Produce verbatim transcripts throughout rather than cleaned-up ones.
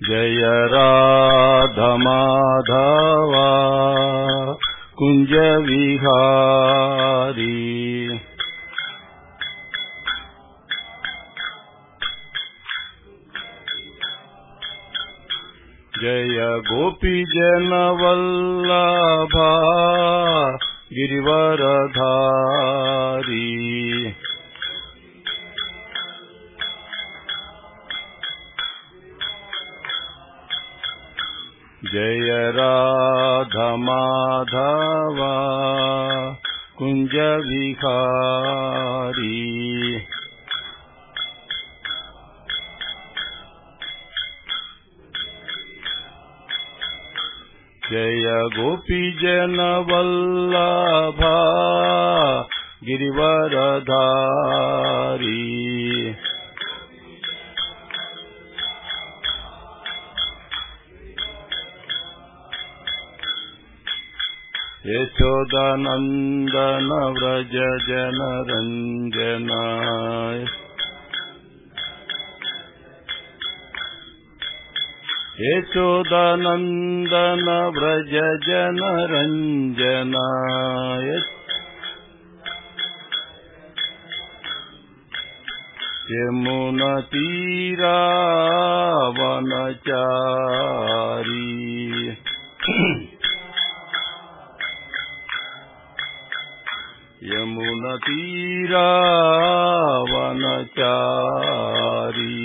जय राधा माधवा कुंज विहारी। जय गोपी जन वल्लभा गिरिवरधारी। जय राधा माधवा कुंज विहारी। जय गोपी जन वल्लभा गिरिवरधारी। यशोदानंदन व्रज जन रंजन। यशोदानंदन व्रज जन रंजन। यमुना तीरा वनचारी। यमुना तीरा वनचारी।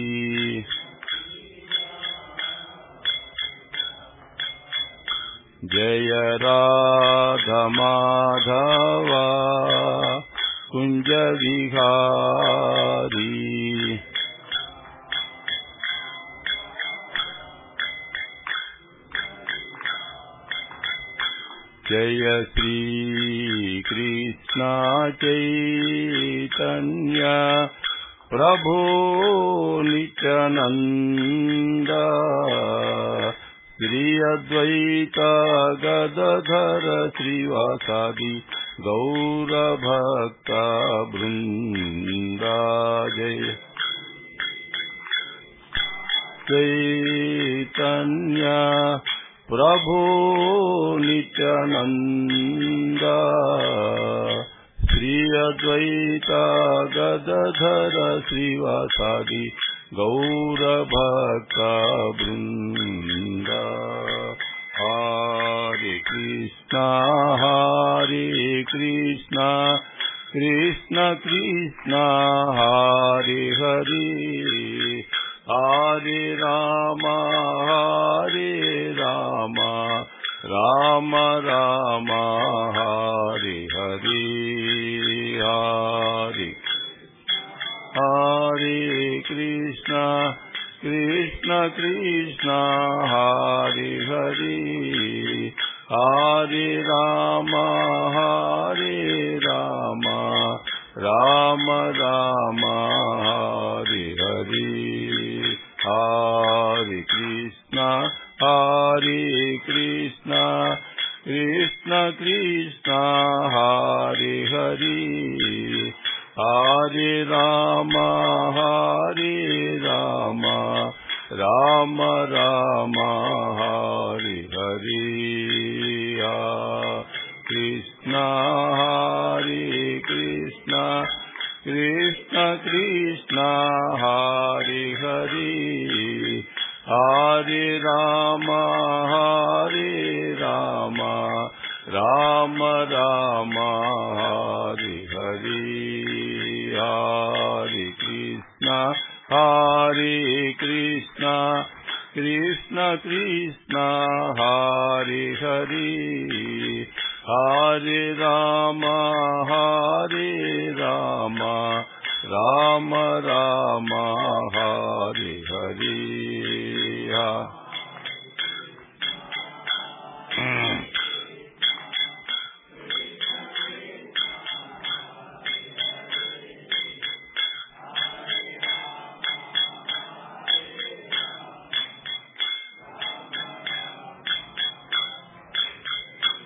जय राधा माधवा कुंज विहारी। जय श्री कृष्ण चैतन्य प्रभु नित्यानंद। श्री अद्वैत गदाधर श्रीवासादि गौर भक्त वृंद। जय चैतन्य प्रभु नित्यानंद। श्री अद्वैत गदाधर श्रीवासादि गौर भक्त वृंद। हरे कृष्णा हरे कृष्णा कृष्ण कृष्णा हरे हरे। हरे राम हरे राम राम राम हरे हरे। हरे हरे कृष्णा कृष्ण कृष्णा हरे हरे। हरे राम हरे राम राम राम हरे हरे। हरे कृष्णा हरे कृष्णा कृष्ण कृष्णा हरे हरे। हरे राम हरे राम राम राम हरे हरे। कृष्णा हरे कृष्णा कृष्ण कृष्णा हरे हरे। हरे राम हरे राम राम राम हरे हरे। हरे कृष्णा हरे कृष्णा कृष्ण कृष्णा हरे हरे। हरे राम हरे राम राम राम हरे हरे।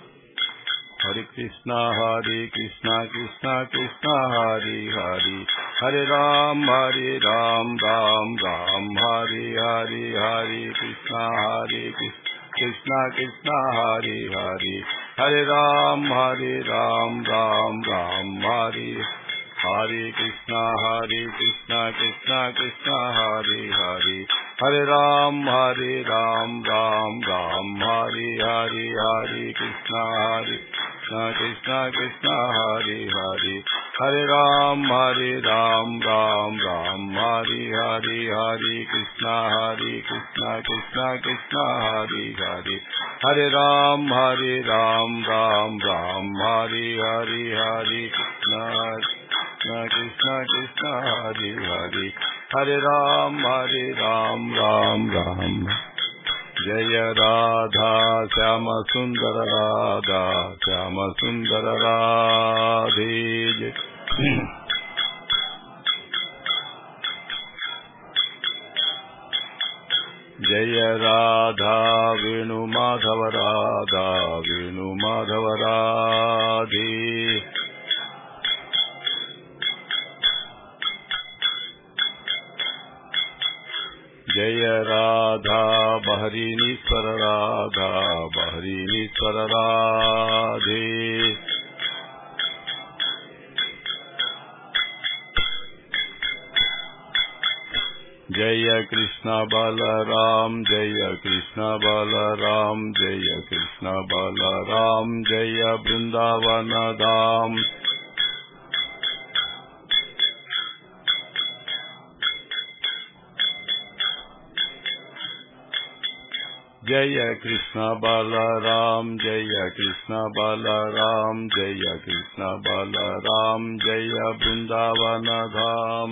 हरे कृष्णा हरे Krishna Krishna Krishna Hare Hare. Hare Ram, Hare Ram, Ram Ram, Hare Hare, Hare Krishna, Hare Krishna, Krishna Hare Hare, Hare Ram, Hare Ram, Ram Ram, Hare Hare Krishna, Hare Krishna, Krishna Krishna Hare Hare, Hare Ram, Hare Ram, Ram Ram, Hare Hare, Hare Krishna, Hare Krishna, Krishna Hare Hare, Hare Ram, Hare Ram, Ram Ram, Hare Hare, Hare Krishna, Hare Krishna, Krishna Krishna Hare Hare, Hare Ram, Hare Ram, Ram Ram, Hare Hare, Hare Krishna, Krishna Krishna Hare Hare, Hare Ram, Hare Ram, Ram Ram. Jaya Radha Syama Sundara Radha Syama Sundara Radhe. Jaya Radha Venu Madhava Radha Venu Madhava Radhe. Jaya Radha Baharinishwara Radha Baharinishwara Radhe. Jaya Krishna Balaram Jaya Krishna Balaram Jaya Krishna Balaram Jaya Vrindavana Dham. Jaya Krishna Balaram Jaya Krishna Balaram Jaya Krishna Balaram Jaya Vrindavana Dham.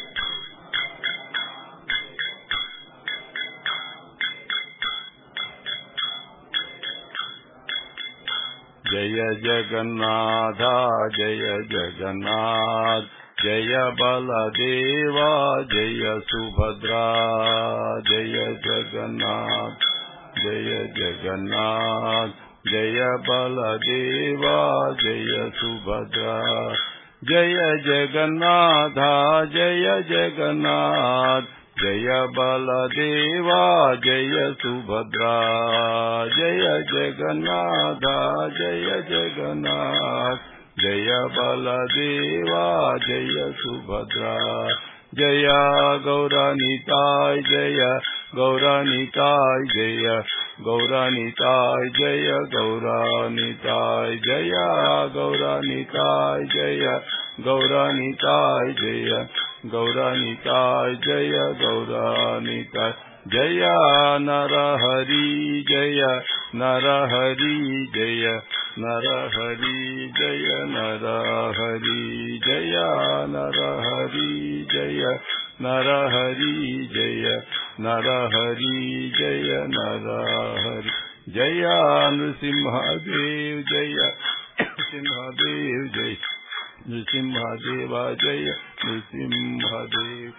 Jaya Jagannatha Jaya Jagannath Jaya Baladeva Jaya Subhadra Jaya Jagannath Jaya Jagannath Jaya Baladeva Jaya Subhadra Jaya Jagannatha Jaya Jagannath Jaya Baladeva Jaya Subhadra Jaya Jagannatha Jaya Jagannath Jaya Baladeva Jaya Subhadra Jaya Gauranitai Jaya Gauranitai Jaya Gauranitai Jaya Gauranitai Jaya Gauranitai Jaya Gauranitai Jaya Gauranitai Jaya Gauranitai Jaya Narahari Jaya Narahari Jaya Narahari Jaya Narahari Jaya Narahari Jaya Narahari Jaya Narahari Jaya Narahari Jaya Nrsimhadev Jaya Nrsimhadev Jaya Nrsimhadeva Jaya Nrsimhadev.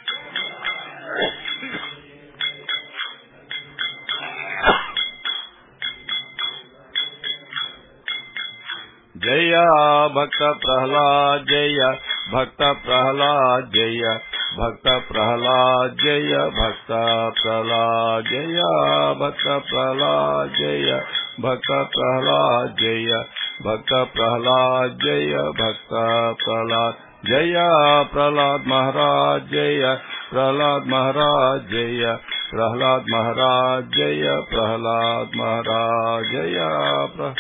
Jaya Bhakta Prahlad Jaya Bhakta Prahlad Jaya Bhakta Prahlad Jaya Bhakta Prahlad Jaya Bhakta Prahlad Jaya Bhakta Prahlad Jaya Bhakta Prahlad Jaya Bhakta Prahlad Jaya Prahlad Maharaj Jaya Prahlad Maharaj Jaya Prahlad Maharaj Jaya Prahlad Maharaj Jaya Prahlad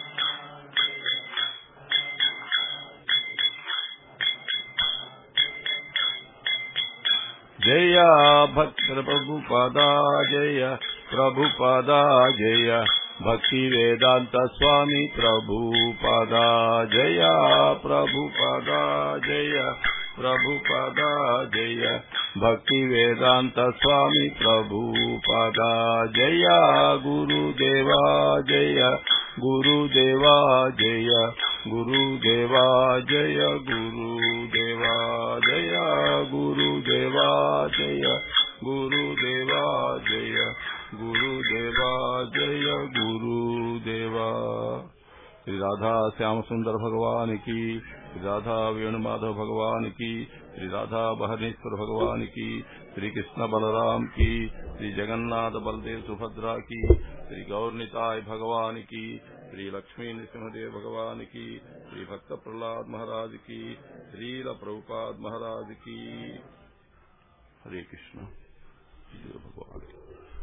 Jaya Bhakti Prabhupada Jaya Prabhupada Jaya Bhakti Vedanta Swami Prabhupada Jaya Prabhupada Jaya Prabhupada Jaya Bhakti Vedanta Swami Prabhupada Jaya Guru Deva Jaya Guru Deva Jaya Guru Deva Jaya Guru Deva Jaya Guru Deva Jaya Guru Deva Jaya Guru Deva Jaya Guru Deva. Shri Radha Syama Sundar Bhagavan ki, Shri Radha Venu Madhav Bhagavan ki, Shri Radha भरणेश्वर भगवान की, श्री कृष्ण बलराम की, श्री जगन्नाथ बलदेव सुभद्रा की, श्री गौरनिताय भगवान की, श्री लक्ष्मी नृसिंहदेव भगवान की, श्री भक्त प्रहलाद महाराज की, श्रील प्रभुपाद महाराज की। हरे कृष्ण भगवान की।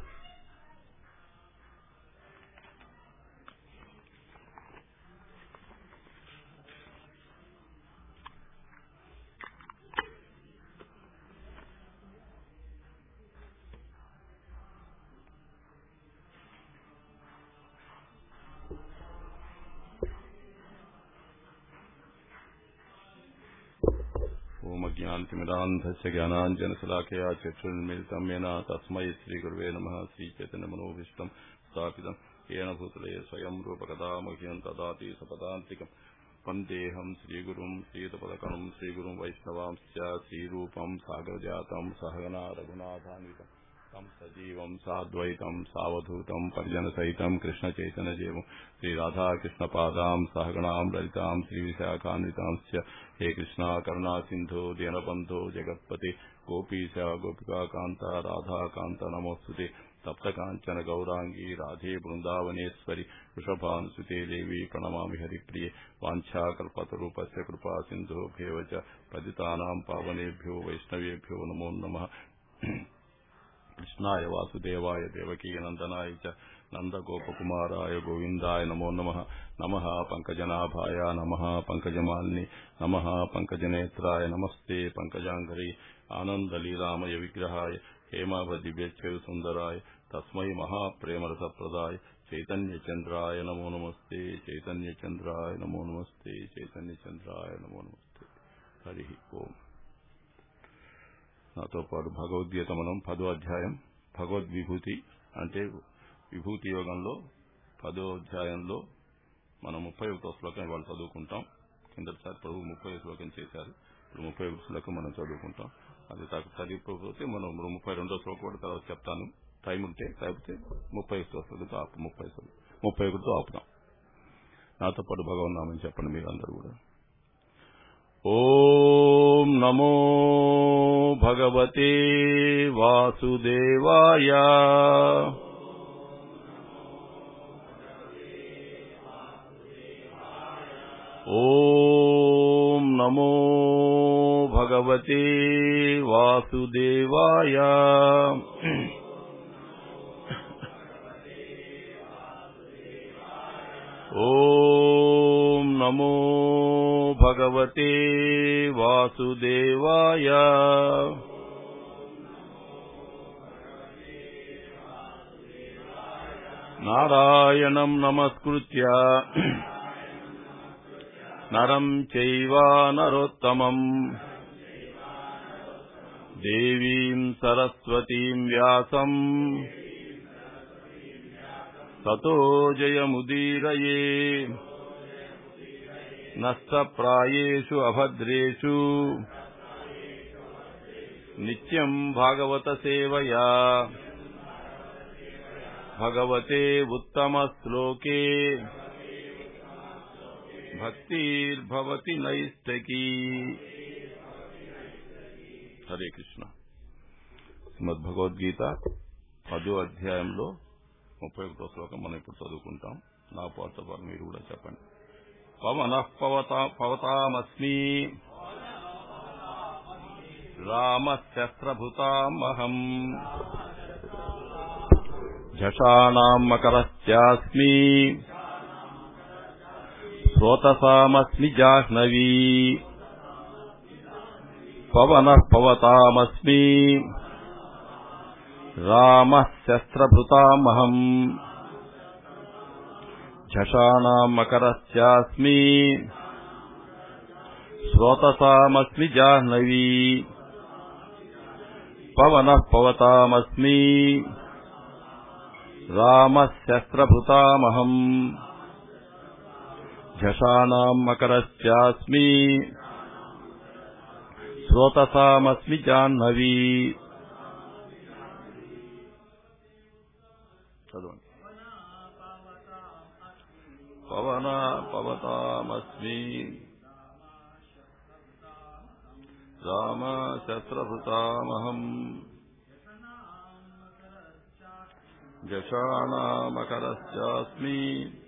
ओम ज्ञानतिमिरान्धस्य ज्ञानाञ्जनशलाकया चक्षुर्मिलितं येन तस्मै श्रीगुरुवे नमः। श्रीचैतन्यमनोभीष्टं स्थापितं येन भूतले स्वयं रूपकदा मह्यं ददाति सपदान्तिकं। वन्देऽहं श्रीगुरुं श्रीयुतपदकं श्रीगुरुं वैष्णवांश्च श्रीरूपं सागरजातं सहगना रघुनाथान्वितं तं सजीवं साद्वैतं सावधूतं परिजनसहितं कृष्णचैतन्यदेवं श्रीराधाकृष्णपादां सहगणां ललितां श्रीविशाखान्वितांश्च। हे कृष्णा करुणा सिन्धो दीनबन्धो जगत्पते गोपीश गोपिका कान्ता राधा कान्ता नमोस्तुते। तप्तकाञ्चन गौरांगी राधे वृन्दावनेश्वरि वृषभानुसुते देवी प्रणमामि हरिप्रिये। वाञ्छाकल्पतरूपस्य कृपा सिन्धुभ्येव च पतितानां पावनेभ्यो वैष्णवेभ्यो नमो नमः। कृष्णाय वासुदेवाय देवकी नंदनाय च नंदगोपकुमाराय गोविंदाय नमो नमः। नमः पंकजनाभाय नमः पंकजमालिनी नमः पंकजनेत्राय नमस्ते पंकजांघ्रि आनंदलीलामय विग्रहाय हेमाभदिव्यच्युत सुंदराय तस्मै महाप्रेमरसप्रदाय चैतन्यचंद्राय नमो नमस्ते चैतन्यचंद्राय नमो नमस्ते चैतन्यचंद्राय नमो नमस्ते। हरि ओम। నాతో పాటు భగవద్గీత మనం పదో అధ్యాయం భగవద్విభూతి అంటే విభూతి యోగంలో పదో అధ్యాయంలో మనం ముప్పై ఒకటో శ్లోకం ఇవాళ చదువుకుంటాం. కిందసారి ప్రభు ముప్పై శ్లోకం చేశారు, ఇప్పుడు ముప్పై ఒకటి శ్లోకం మనం చదువుకుంటాం. అది తాకు చదివిపోతే మనం ముప్పై రెండో శ్లోకం కూడా తర్వాత చెప్తాను టైం ఉంటే, లేకపోతే ముప్పై ఒకటో శ్లోకంతో ఆపు ముప్పై ముప్పై ఒకటితో ఆపుతాం. నాతో పాటు భగవన్నామని చెప్పండి మీరందరూ కూడా. ఓం నమో భగవతే వాసుదేవాయ. ఓం నమో భగవతే వాసుదేవాయ. ఓం నమో భగవతే వాసుదేవాయ. నారాయణం నమస్కృత్య నరం చైవ నరోత్తమం దేవీం సరస్వతీం వ్యాసం తతో జయముదీరయే. నష్టప్రాయేషు అభద్రేషు నిత్యం భాగవత సేవయా భగవతే ఉత్తమ శ్లోకే భక్తిర్భవతి నైష్టకీ. హరే కృష్ణ. శ్రీమద్ భగవద్గీత పదో అధ్యాయంలో ముప్పై ఒకటో శ్లోకం మనం ఇప్పుడు చదువుకుంటాం. నా పాట పాటు మీరు కూడా చెప్పండి. పవనః పవతామస్మి రామశస్త్రభృతామహం జషాణాం మకరశ్చాస్మి శ్రోతసామస్మి జాహ్నవీ. పవనః పవతామస్మి రామశస్త్రభృతామహం జషాణాం మకరశ్చాస్మి శ్రోతసామస్మి జాహ్నవీ. పవనః పవతామస్మి రామశస్త్రభృతామహం జషాణాం మకరశ్చాస్మి శ్రోతసామస్మి జాహ్నవీ. చదవండి. పవన పవతామస్మి రామ శస్త్రభృతామహం జషానామకరశ్చాస్మి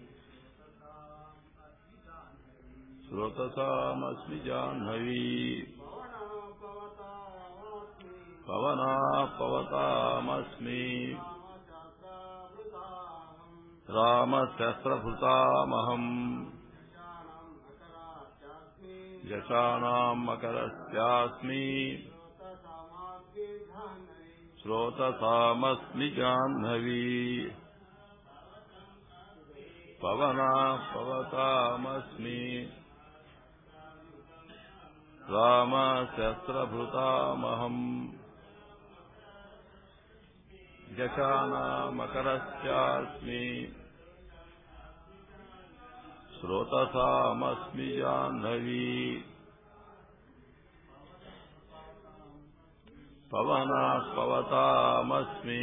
శ్రోతసామస్మి జాహ్నవీ పవనా పవతామస్మి రామ శస్త్రభృతామహం యశానాం మకరస్యాస్మి శ్రోతసామస్మి జాహ్నవీ పవనా పవతామస్మి రామ శస్త్రభృతామహం యశానామకరస్యాస్మి శ్రోతసామస్మి జాహ్నవీ పవనా పవతామస్మి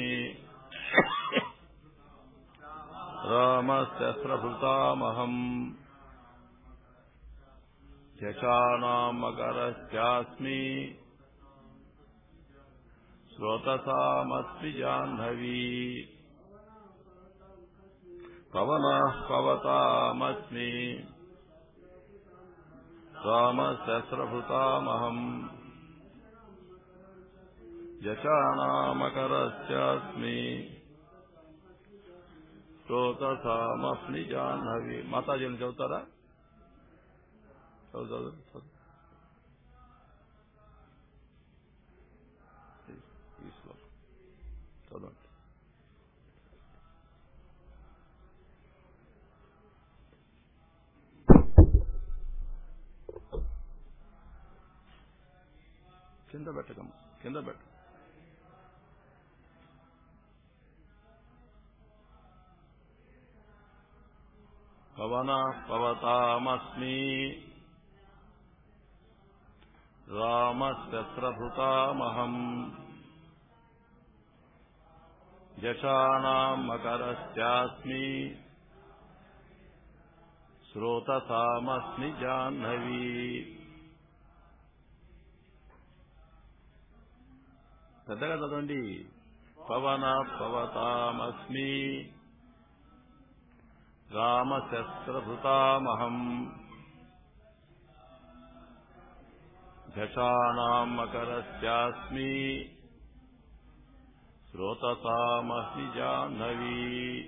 రామ శస్త్రభృతామహం యశానామకరస్యాస్మి శ్రోతసామస్మి జాహ్నవీ పవనా పవతామస్మి రామ శస్త్రభృతామహం యశానామకరస్యాస్మి శ్రోతసామస్మి జాహ్నవీ. మాతాజీని చదువుతారా? చదువు చదువు ఈ శ్లోకం చదవండి. కింద పెట్టకమ్మ, కింద పెట్ట. పవనా పవతామస్మి రామ శస్త్రభృతామహం యశానాం మకరస్యాస్మి శ్రోతసామస్మి జాహ్నవీ. పెద్దగా చదవండి. పవన పవతామస్మి రామ శస్త్రభృతామహం యశానాం మకరస్యాస్మి శ్రోతసామస్మి జాహ్నవీ.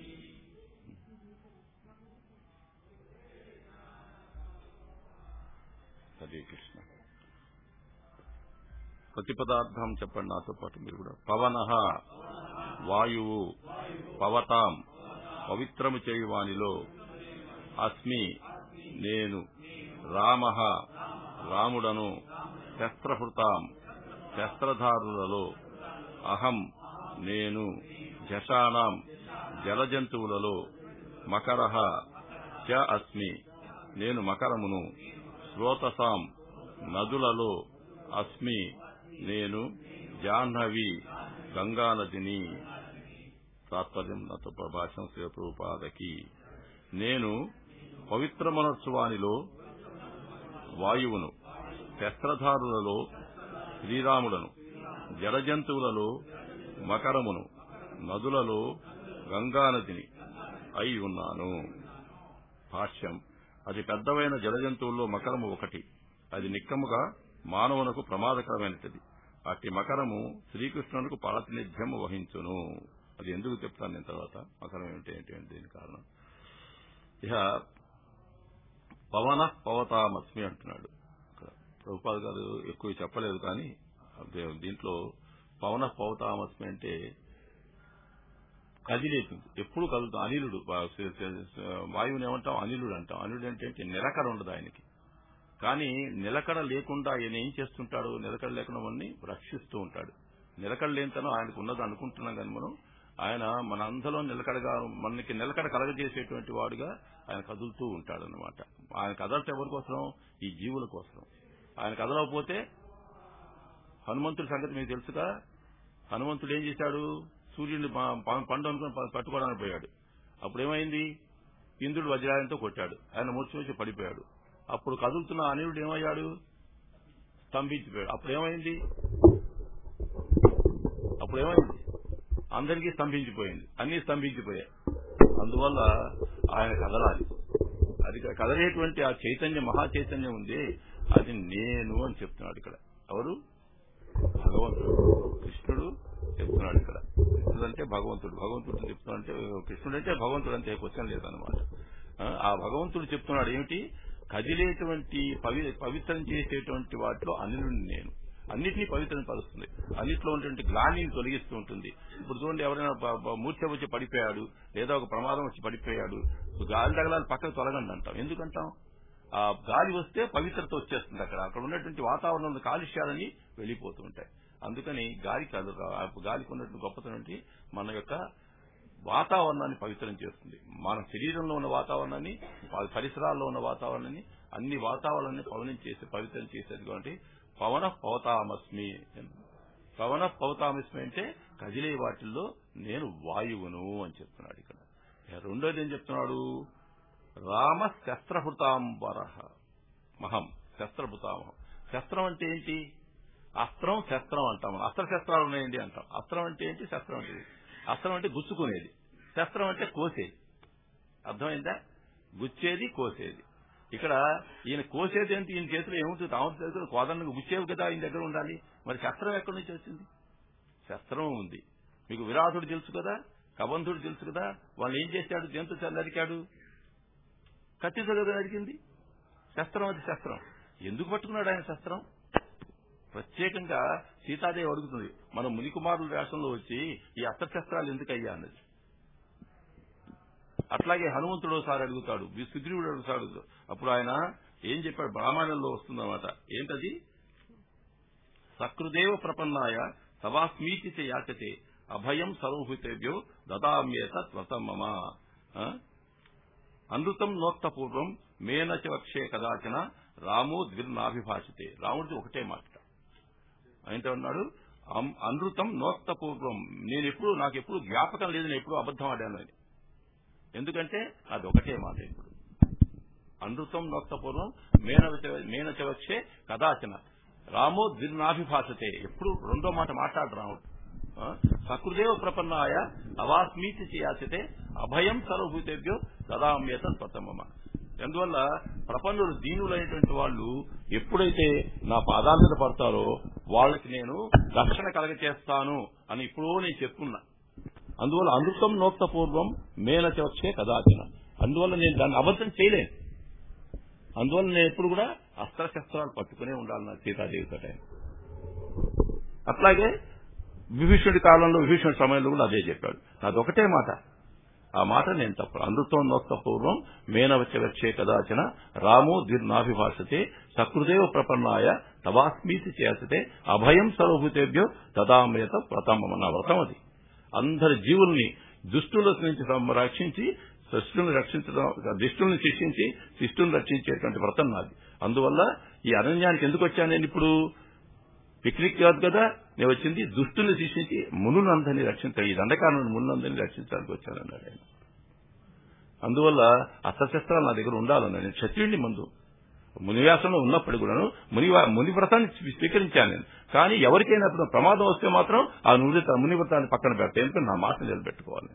హరే కృష్ణ. ప్రతి పదార్థం చెప్పండి నాతో పాటు మీరు కూడా. పవనః వాయువు, పవతాం పవిత్రము చేయువానిలో, అస్మి నేను, రామః రాముడను, శస్త్రహృతాం శస్త్రధారులలో, అహం నేను, జషానాం జలజంతువులలో, మకరః చ అస్మి నేను మకరమును, శ్రోతసాం నదులలో, అస్మి నేను, జాహ్నవి గంగానదిని. తాత్పర్యం నాతో ప్రభాషం శివప్రభుపాదకి. నేను పవిత్రమనస్సువానిలో వాయువును, శస్త్రధారులలో శ్రీరాముడను, జలజంతువులలో మకరమును, నదులలో గంగానదిని అయి ఉన్నాను. భాష్యం. అది పెద్దవైన జలజంతువుల్లో మకరము ఒకటి. అది నిక్కముగా మానవునకు ప్రమాదకరమైనది. అట్టి మకరము శ్రీకృష్ణునికి ప్రాతినిధ్యం వహించును. అది ఎందుకు చెప్తాను నేను తర్వాత. మకరం ఏమిటి ఏంటి అంటే దీని కారణం. ఇహ పవన పవతామస్మి అంటున్నాడు. ప్రభుపాద గారు ఎక్కువ చెప్పలేదు కానీ దీంట్లో పవన పవతామస్మి అంటే కదిలేతుంది, ఎప్పుడు కదులుతాం. అనిలుడు, వాయువుని ఏమంటాం? అనిలుడు అంటాం. అనిలుడు అంటే నిలకడ ఉండదు ఆయనకి. కానీ నిలకడ లేకుండా ఆయన ఏం చేస్తుంటాడు? నిలకడ లేకుండా మనని రక్షిస్తూ ఉంటాడు. నిలకడ లేనితనం ఆయనకు ఉన్నది అనుకుంటున్నాం కానీ మనం, ఆయన మన అందరిలో నిలకడగా మనకి నిలకడ కలగజేసేటువంటి వాడుగా ఆయన కదులుతూ ఉంటాడనమాట. ఆయన కదలటం ఎవరి కోసం? ఈ జీవుల కోసం. ఆయన కదలకపోతే హనుమంతుడి సంగతి మీకు తెలుసుగా. హనుమంతుడు ఏం చేశాడు? సూర్యుడిని పండు అనుకుని పట్టుకోవడానికి పోయాడు. అప్పుడేమైంది? ఇంద్రుడు వజ్రాయంతో కొట్టాడు. ఆయన మూర్ఛ వచ్చి పడిపోయాడు. అప్పుడు కదులుతున్న అనిరుడు ఏమయ్యాడు? స్తంభించిపోయాడు. అప్పుడేమైంది అప్పుడేమైంది అందరికీ స్తంభించిపోయింది, అన్ని స్తంభించిపోయాయి. అందువల్ల ఆయన కదలాలి. అది కదలేటువంటి ఆ చైతన్యం, మహా చైతన్యం ఉంది, అది నేను అని చెప్తున్నాడు ఇక్కడ. ఎవరు? భగవంతుడు, కృష్ణుడు చెప్తున్నాడు ఇక్కడ. కృష్ణుడు అంటే భగవంతుడు, భగవంతుడు చెప్తున్నాడు అంటే కృష్ణుడు అంటే భగవంతుడు అంటే క్వశ్చన్ లేదన్నమాట. ఆ భగవంతుడు చెప్తున్నాడు ఏమిటి? కదిలేటువంటి పవిత్రం చేసేటువంటి వాటిలో అనిలుని నేను, అన్నిటినీ పవిత్రం పరుస్తుంది, అన్నిట్లో ఉన్నటువంటి గ్లానిని తొలగిస్తూ ఉంటుంది. ఇప్పుడు చూడండి, ఎవరైనా మూర్ఛ వచ్చి పడిపోయాడు, లేదా ఒక ప్రమాదం వచ్చి పడిపోయాడు, గాలి తగలాలి పక్కకు తొలగండి అంటాం. ఎందుకంటాం? ఆ గాలి వస్తే పవిత్రత వచ్చేస్తుంది. అక్కడ అక్కడ ఉన్నటువంటి వాతావరణంలో కాలుష్యాలని వెళ్లిపోతూ ఉంటాయి. అందుకని గాలి కాదు, గాలికి ఉన్నటువంటి గొప్పతనం మన యొక్క వాతావరణాన్ని పవిత్రం చేస్తుంది. మన శరీరంలో ఉన్న వాతావరణాన్ని, పరిసరాల్లో ఉన్న వాతావరణాన్ని, అన్ని వాతావరణాన్ని పవనం చేసి పవిత్రం చేసేది. కాబట్టి పవన పవతామస్మి, పవన పవతామస్మి అంటే కదిలే వాటిల్లో నేను వాయువును అని చెప్తున్నాడు ఇక్కడ. రెండోది ఏం చెప్తున్నాడు? రామ శస్త్రహృతాంబర మహం, శస్త్రభృతామహం. శస్త్రం అంటే ఏంటి? అస్త్రం, శస్త్రం అంటాం. అస్త్ర శస్త్రాలు ఉన్నాయండి అంటాం. అస్త్రం అంటే ఏంటి? శస్త్రం అంటే అస్త్రం అంటే గుచ్చుకునేది, శస్త్రం అంటే కోసేది. అర్థమైందా? గుచ్చేది, కోసేది. ఇక్కడ ఈయన కోసేది ఏంటి? ఈయన చేతిలో ఏముంటుంది? తాము చేతిలో కోదండకు గుచ్చేవి కదా ఈయన దగ్గర ఉండాలి. మరి శస్త్రం ఎక్కడి నుంచి వచ్చింది? శస్త్రం ఉంది. మీకు విరాటుడు తెలుసు కదా, కబంధుడు తెలుసు కదా. వాళ్ళు ఏం చేశాడు? దేంతో నరికాడు? కత్తితో కదా నరికింది. శస్త్రం అది శస్త్రం. ఎందుకు పట్టుకున్నాడు ఆయన శస్త్రం? ప్రత్యేకంగా సీతాదేవి అడుగుతుంది, మనం మునికుమారుల వేషంలో వచ్చి ఈ అస్త్రశస్త్రాలు ఎందుకయ్యా అన్నది. అట్లాగే హనుమంతుడు ఒకసారి అడుగుతాడు, సుగ్రీవుడు అడుగుతాడు. అప్పుడు ఆయన ఏం చెప్పాడు? బ్రాహ్మణంలో వస్తుందన్నమాట. ఏంటది? సకృదేవ ప్రపన్నాయ తవాస్మీతి యాచతే అభయం సర్వభూతేభ్యో దదామ్యేత త్వతమమ అనృతం నోక్తపూర్వం మేనచ వక్షే కదాచన రామో ద్విర్నాభిభాషితే. రాముడిది ఒకటే మాట. ఆయనతో అన్నాడు, అనృతం నోక్తపూర్వం, నేను ఎప్పుడు నాకెప్పుడు జ్ఞాపకం లేదు, నేను ఎప్పుడు అబద్ధం ఆడాను అని. ఎందుకంటే అది ఒకటే మాట. ఇప్పుడు అనృతం నోక్తపూర్వం మేన మేనచవక్షే కదాచన రామో ద్విర్నాభిభాషతే. ఎప్పుడు రెండో మాట మాట్లాడు రాముడు. సకృదేవ ప్రపన్నాయ అవాస్మీతి చేయాచితే అభయం సర్వభూతేభ్యో దదామ్యేత స్వతమమ. అందువల్ల ప్రపన్నులు, దీనులైనటువంటి వాళ్ళు ఎప్పుడైతే నా పాదాల మీద పడతారో వాళ్ళకి నేను రక్షణ కలగచేస్తాను అని ఇప్పుడు నేను చెప్తున్నా. అందువల్ల అనృతం నోక్త పూర్వం మేనచ వచ్చే కదాచన. అందువల్ల నేను దాన్ని అబద్ధం చేయలేను. అందువల్ల నేను ఎప్పుడు కూడా అస్త్రశస్త్రాలు పట్టుకునే ఉండాలి నా సీతాదేవితో. అట్లాగే విభీషణుడి కాలంలో, విభీషణుడి సమయంలో కూడా అదే చెప్పాడు. నాది ఒకటే మాట, ఆ మాట నేను తప్ప. అనృతం నోక్త పూర్వం మేనవచ్చ వచ్చే కదాచన రామో ద్విర్నాభిభాషతే సకృదేవ ప్రపన్నాయ తవాస్మీతి చేసతే అభయం సర్వభూతేభ్యో దదామ్యేత వ్రతమమ. నా వ్రతం అది. అందరి జీవుల్ని దుష్టుల నుంచి రక్షించి శిష్టుల్ని రక్షించడం, దిష్టుల్ని శిక్షించి శిష్టుల్ని రక్షించేటువంటి వ్రతం నాది. అందువల్ల ఈ అరణ్యానికి ఎందుకు వచ్చాను నేను? ఇప్పుడు పిక్నిక్ కాదు కదా నేను వచ్చింది, దుష్టుల్ని శిక్షించి మునులందరినీ రక్షించాలి. ఈ దండకారణం మునులందరినీ రక్షించడానికి వచ్చానన్నాడు ఆయన. అందువల్ల అస్త్రశస్త్రాలు నా దగ్గర ఉండాలన్నాడు. నేను క్షత్రియుడిని ముందు మునివ్యాసంలో ఉన్నప్పుడు కూడాను ముని ముని వ్రతాన్ని స్వీకరించాను నేను. కానీ ఎవరికైనా ప్రమాదం వస్తే మాత్రం ఆ ముని ముని వ్రతాన్ని పక్కన పెడతాను. ఎందుకంటే నా మాట నిలబెట్టుకోవాలి,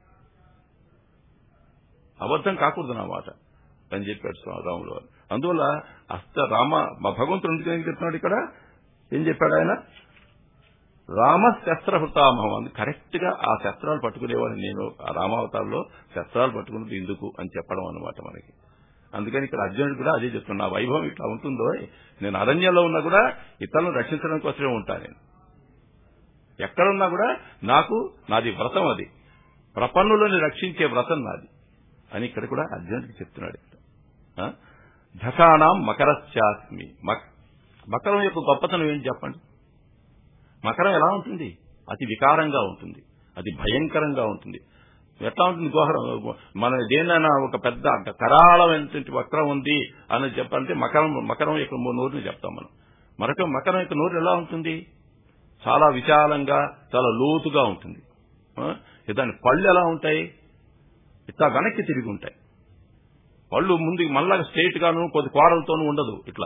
అబద్ధం కాకూడదు నా మాట అని చెప్పాడు రాములు వారు. అందువల్ల అస్త రామ మా భగవంతుడు ఎందుకు ఏం చెప్తున్నాడు ఇక్కడ? ఏం చెప్పాడు ఆయన? రామ శస్త్రహృతామహం. అది కరెక్ట్ గా ఆ శస్త్రాలు పట్టుకునేవాడిని నేను. ఆ రామావతారంలో శస్త్రాలు పట్టుకున్నది ఎందుకు అని చెప్పడం అన్నమాట మనకి. అందుకని ఇక్కడ అర్జునుడు కూడా అదే చెప్తున్నా, నా వైభవం ఇట్లా ఉంటుందో, నేను అరణ్యంలో ఉన్నా కూడా ఇతరులను రక్షించడం కోసమే ఉంటా. నేను ఎక్కడున్నా కూడా నాకు నాది వ్రతం, అది ప్రపన్నులను రక్షించే వ్రతం నాది అని ఇక్కడ కూడా అర్జునుడికి చెప్తున్నాడు. ఝషానాం మకరశ్చాస్మి. మకరం యొక్క గొప్పతనం ఏంటి చెప్పండి? మకరం ఎలా ఉంటుంది? అతి వికారంగా ఉంటుంది, అది భయంకరంగా ఉంటుంది. ఎట్లా ఉంటుంది గోహరం? మన దేనైనా ఒక పెద్ద కరాళమైనటువంటి వక్రం ఉంది అని చెప్పాలంటే మకరం మకరం యొక్క నోరుని చెప్తాం మనం. మరొక మకరం యొక్క నోరు ఎలా ఉంటుంది? చాలా విశాలంగా, చాలా లోతుగా ఉంటుంది. దాని పళ్ళు ఎలా ఉంటాయి? ఇట్లా వెనక్కి తిరిగి ఉంటాయి. పళ్ళు ముందు మళ్ళా స్ట్రైట్ గాను కొద్ది కోరలతోనూ ఉండదు. ఇట్లా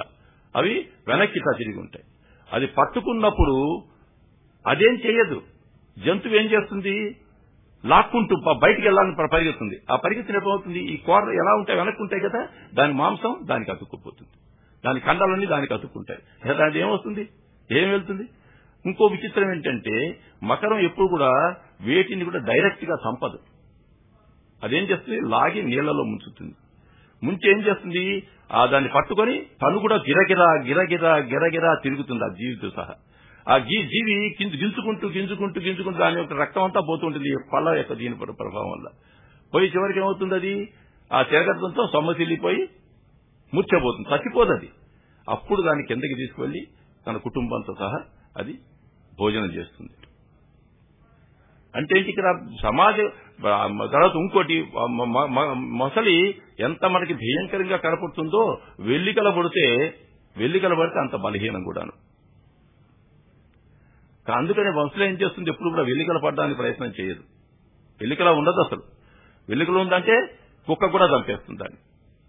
అవి వెనక్కి తిరిగి ఉంటాయి. అది పట్టుకున్నప్పుడు అదేం చేయదు. జంతువు ఏం చేస్తుంది, లాక్కుంటూ బయటికి వెళ్ళాలని పరిగెత్తుంది. ఆ పరిగెత్తినప్పుడు అవుతుంది, ఈ కూర ఎలా ఉంటాయి, వెనక్కి ఉంటాయి కదా, దాని మాంసం దానికి అతుక్కుపోతుంది, దాని కండాలన్నీ దానికి అతుక్కుంటాయి. అది ఏమవుతుంది, ఏం వెళ్తుంది. ఇంకో విచిత్రం ఏంటంటే మకరం ఎప్పుడు కూడా వేటిని కూడా డైరెక్ట్ గా చంపదు. అదేం చేస్తుంది, లాగి నీళ్లలో ముంచుతుంది. ముంచి ఏం చేస్తుంది, ఆ దాన్ని పట్టుకొని తను కూడా గిరగిరా గిరగిరా గిరగిరా తిరుగుతుంది ఆ జీవితో సహా. ఆ జీవి గింజుకుంటూ గింజుకుంటూ గింజుకుంటూ దాని యొక్క రక్తం అంతా పోతుంటుంది పళ్ళ యొక్క దీని ప్రభావం వల్ల. పోయి చివరికి ఏమవుతుంది, అది ఆ తిరగడంతో సొమ్మసిల్లిపోయి ముర్చబోతుంది, చచ్చిపోదు అది. అప్పుడు దాన్ని కిందకి తీసుకువెళ్లి తన కుటుంబంతో సహా అది భోజనం చేస్తుంది. అంటే ఇక్కడ సమాజం తర్వాత ఇంకోటి మొసలి ఎంత మనకి భయంకరంగా కనపడుతుందో వెల్లికల పడితే వెల్లికల పడితే అంత బలహీనం కూడాను. అందుకనే మొసలి ఏం చేస్తుంది, ఎప్పుడు కూడా వెల్లికల పడడానికి ప్రయత్నం చేయదు. వెల్లికల ఉండదు అసలు. వెల్లికలు ఉందంటే కుక్క కూడా చంపేస్తుంది దాన్ని,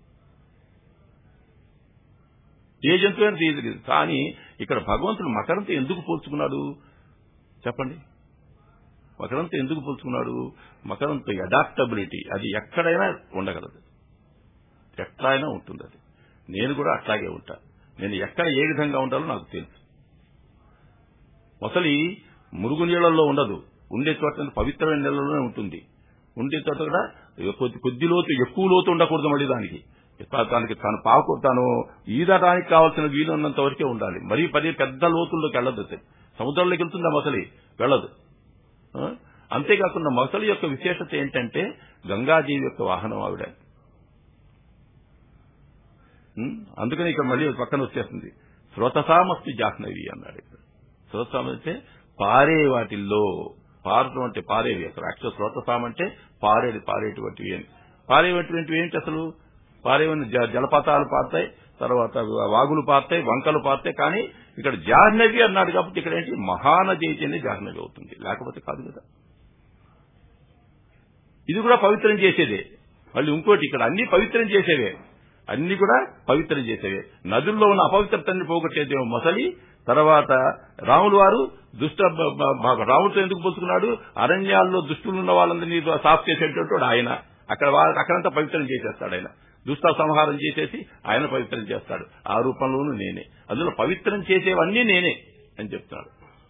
ఏ జంతువు అని తీయదు. కానీ ఇక్కడ భగవంతుడు మకరంతో ఎందుకు పోల్చుకున్నాడు చెప్పండి. మకరంతో ఎందుకు పోల్చుకున్నాడు, మకరంతో అడాప్టబిలిటీ, అది ఎక్కడైనా ఉండగలదు, ఎక్కడైనా ఉంటుంది. అది నేను కూడా అట్లాగే ఉంటా. నేను ఎక్కడ ఏ విధంగా ఉండాలో నాకు తెలుసు. మొసలి మురుగు నీళ్లలో ఉండదు, ఉండే చోట పవిత్రమైన నీళ్లలోనే ఉంటుంది. ఉండే చోట కూడా కొద్ది కొద్ది లోతు ఎక్కువ లోతు ఉండకూడదు. మళ్ళీ దానికి దానికి తను పాకు తాను ఈదడానికి కావాల్సిన వీలు ఉన్నంత వరకే ఉండాలి. మరీ పది పెద్ద లోతుల్లోకి వెళ్ళదు. సముద్రంలోకి వెళ్తుందా మొసలి, వెళ్ళదు. అంతేకాకుండా మొసలి యొక్క విశేషత ఏంటంటే గంగాదేవి యొక్క వాహనం ఆవిడ. అందుకని ఇక్కడ మళ్ళీ పక్కన వచ్చేస్తుంది, స్రోతసామస్తి జాహ్నవి అన్నాడు. ఇక్కడ స్రోతసామ అంటే పారే వాటిల్లో, పారటం అంటే పారేవి. అసలు యాక్చువల్ స్రోతసామ అంటే పారేది, పారేటువంటివి అని. పారేటువంటివి ఏంటి అసలు, పారేవని జలపాతాలు పారుతాయి, తర్వాత వాగులు పారుతాయి, వంకలు పారుతాయి. కానీ ఇక్కడ జాహ్నవి అన్నాడు కాబట్టి ఇక్కడ ఏంటి, మహానది అయితేనే జాహ్నవి అవుతుంది, లేకపోతే కాదు కదా. ఇది కూడా పవిత్రం చేసేదే. మళ్ళీ ఇంకోటి, ఇక్కడ అన్ని పవిత్రం చేసేవే, అన్ని కూడా పవిత్రం చేసేవే. నదుల్లో ఉన్న అపవిత్రతని పోగొట్టేదేమో మొసలి. తర్వాత రాములు వారు దుష్ట రాముడితో ఎందుకు పోల్చుకున్నాడు, అరణ్యాల్లో దుష్టులు ఉన్న వాళ్ళందరినీ సాఫ్ చేసేటట్టు ఆయన. అక్కడ అక్కడంతా పవిత్రం చేసేస్తాడు ఆయన. దుష్ట సంహారం చేసేసి ఆయన పవిత్రం చేస్తాడు. ఆ రూపంలోనూ నేనే, అందులో పవిత్రం చేసేవన్నీ నేనే అని చెప్తున్నాడు.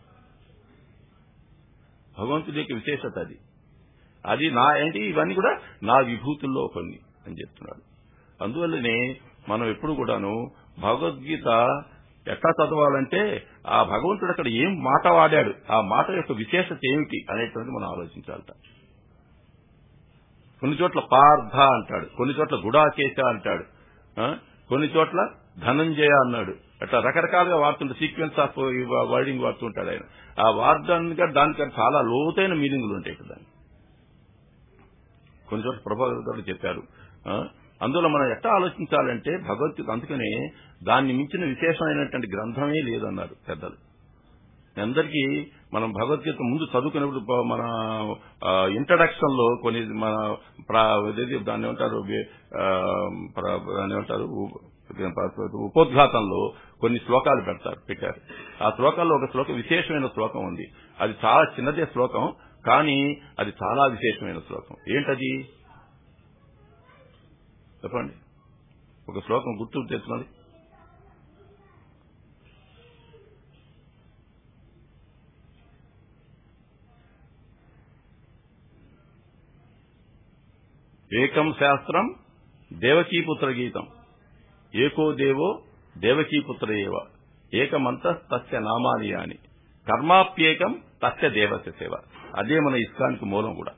భగవంతుడి యొక్క విశేషత అది. అది నా ఏంటి, ఇవన్నీ కూడా నా విభూతుల్లో కొన్ని అని చెప్తున్నాడు. అందువల్లనే మనం ఎప్పుడు కూడాను భగవద్గీత ఎట్లా చదవాలంటే ఆ భగవంతుడు అక్కడ ఏం మాట వాడాడు, ఆ మాట యొక్క విశేషత ఏమిటి అనేటువంటి మనం ఆలోచించాలట. కొన్ని చోట్ల పార్థ అంటాడు, కొన్ని చోట్ల గుడాకేశ అంటాడు, కొన్ని చోట్ల ధనంజయ అన్నాడు. అట్లా రకరకాలుగా వాడుతుంటాడు, సీక్వెన్స్ ఆఫ్ వర్డింగ్ వాడుతుంటాడు ఆయన. ఆ వార్దానికి దానికి చాలా లోతైన మీనింగ్లు ఉంటాయి కదా. కొన్ని చోట్ల ప్రభావితాలు చెప్పారు. అందులో మనం ఎట్లా ఆలోచించాలంటే భగవద్గీత, అందుకనే దాన్ని మించిన విశేషమైనటువంటి గ్రంథమే లేదన్నారు పెద్దలు. అందరికీ మనం భగవద్గీత ముందు చదువుకునేప్పుడు మన ఇంట్రడక్షన్ లో కొన్ని మన దాన్ని ఏమంటారు దాన్ని ఏమంటారు ఉపోద్ఘాతంలో కొన్ని శ్లోకాలు పెడతారు పెట్టారు. ఆ శ్లోకాల్లో ఒక శ్లోకం, విశేషమైన శ్లోకం ఉంది. అది చాలా చిన్నదే శ్లోకం, కానీ అది చాలా విశేషమైన శ్లోకం. ఏంటది చెప్పండి, ఒక శ్లోకం గుర్తు తెచ్చుకోండి. ఏకం శాస్త్రం దేవకీపుత్ర గీతం, ఏకో దేవో దేవకీపుత్ర ఏవ, ఏకమంత తస్య నామాని అని, కర్మాప్యేకం తస్య దేవస్య సేవ. అదే మన ఇస్కాన్కి మూలం కూడా.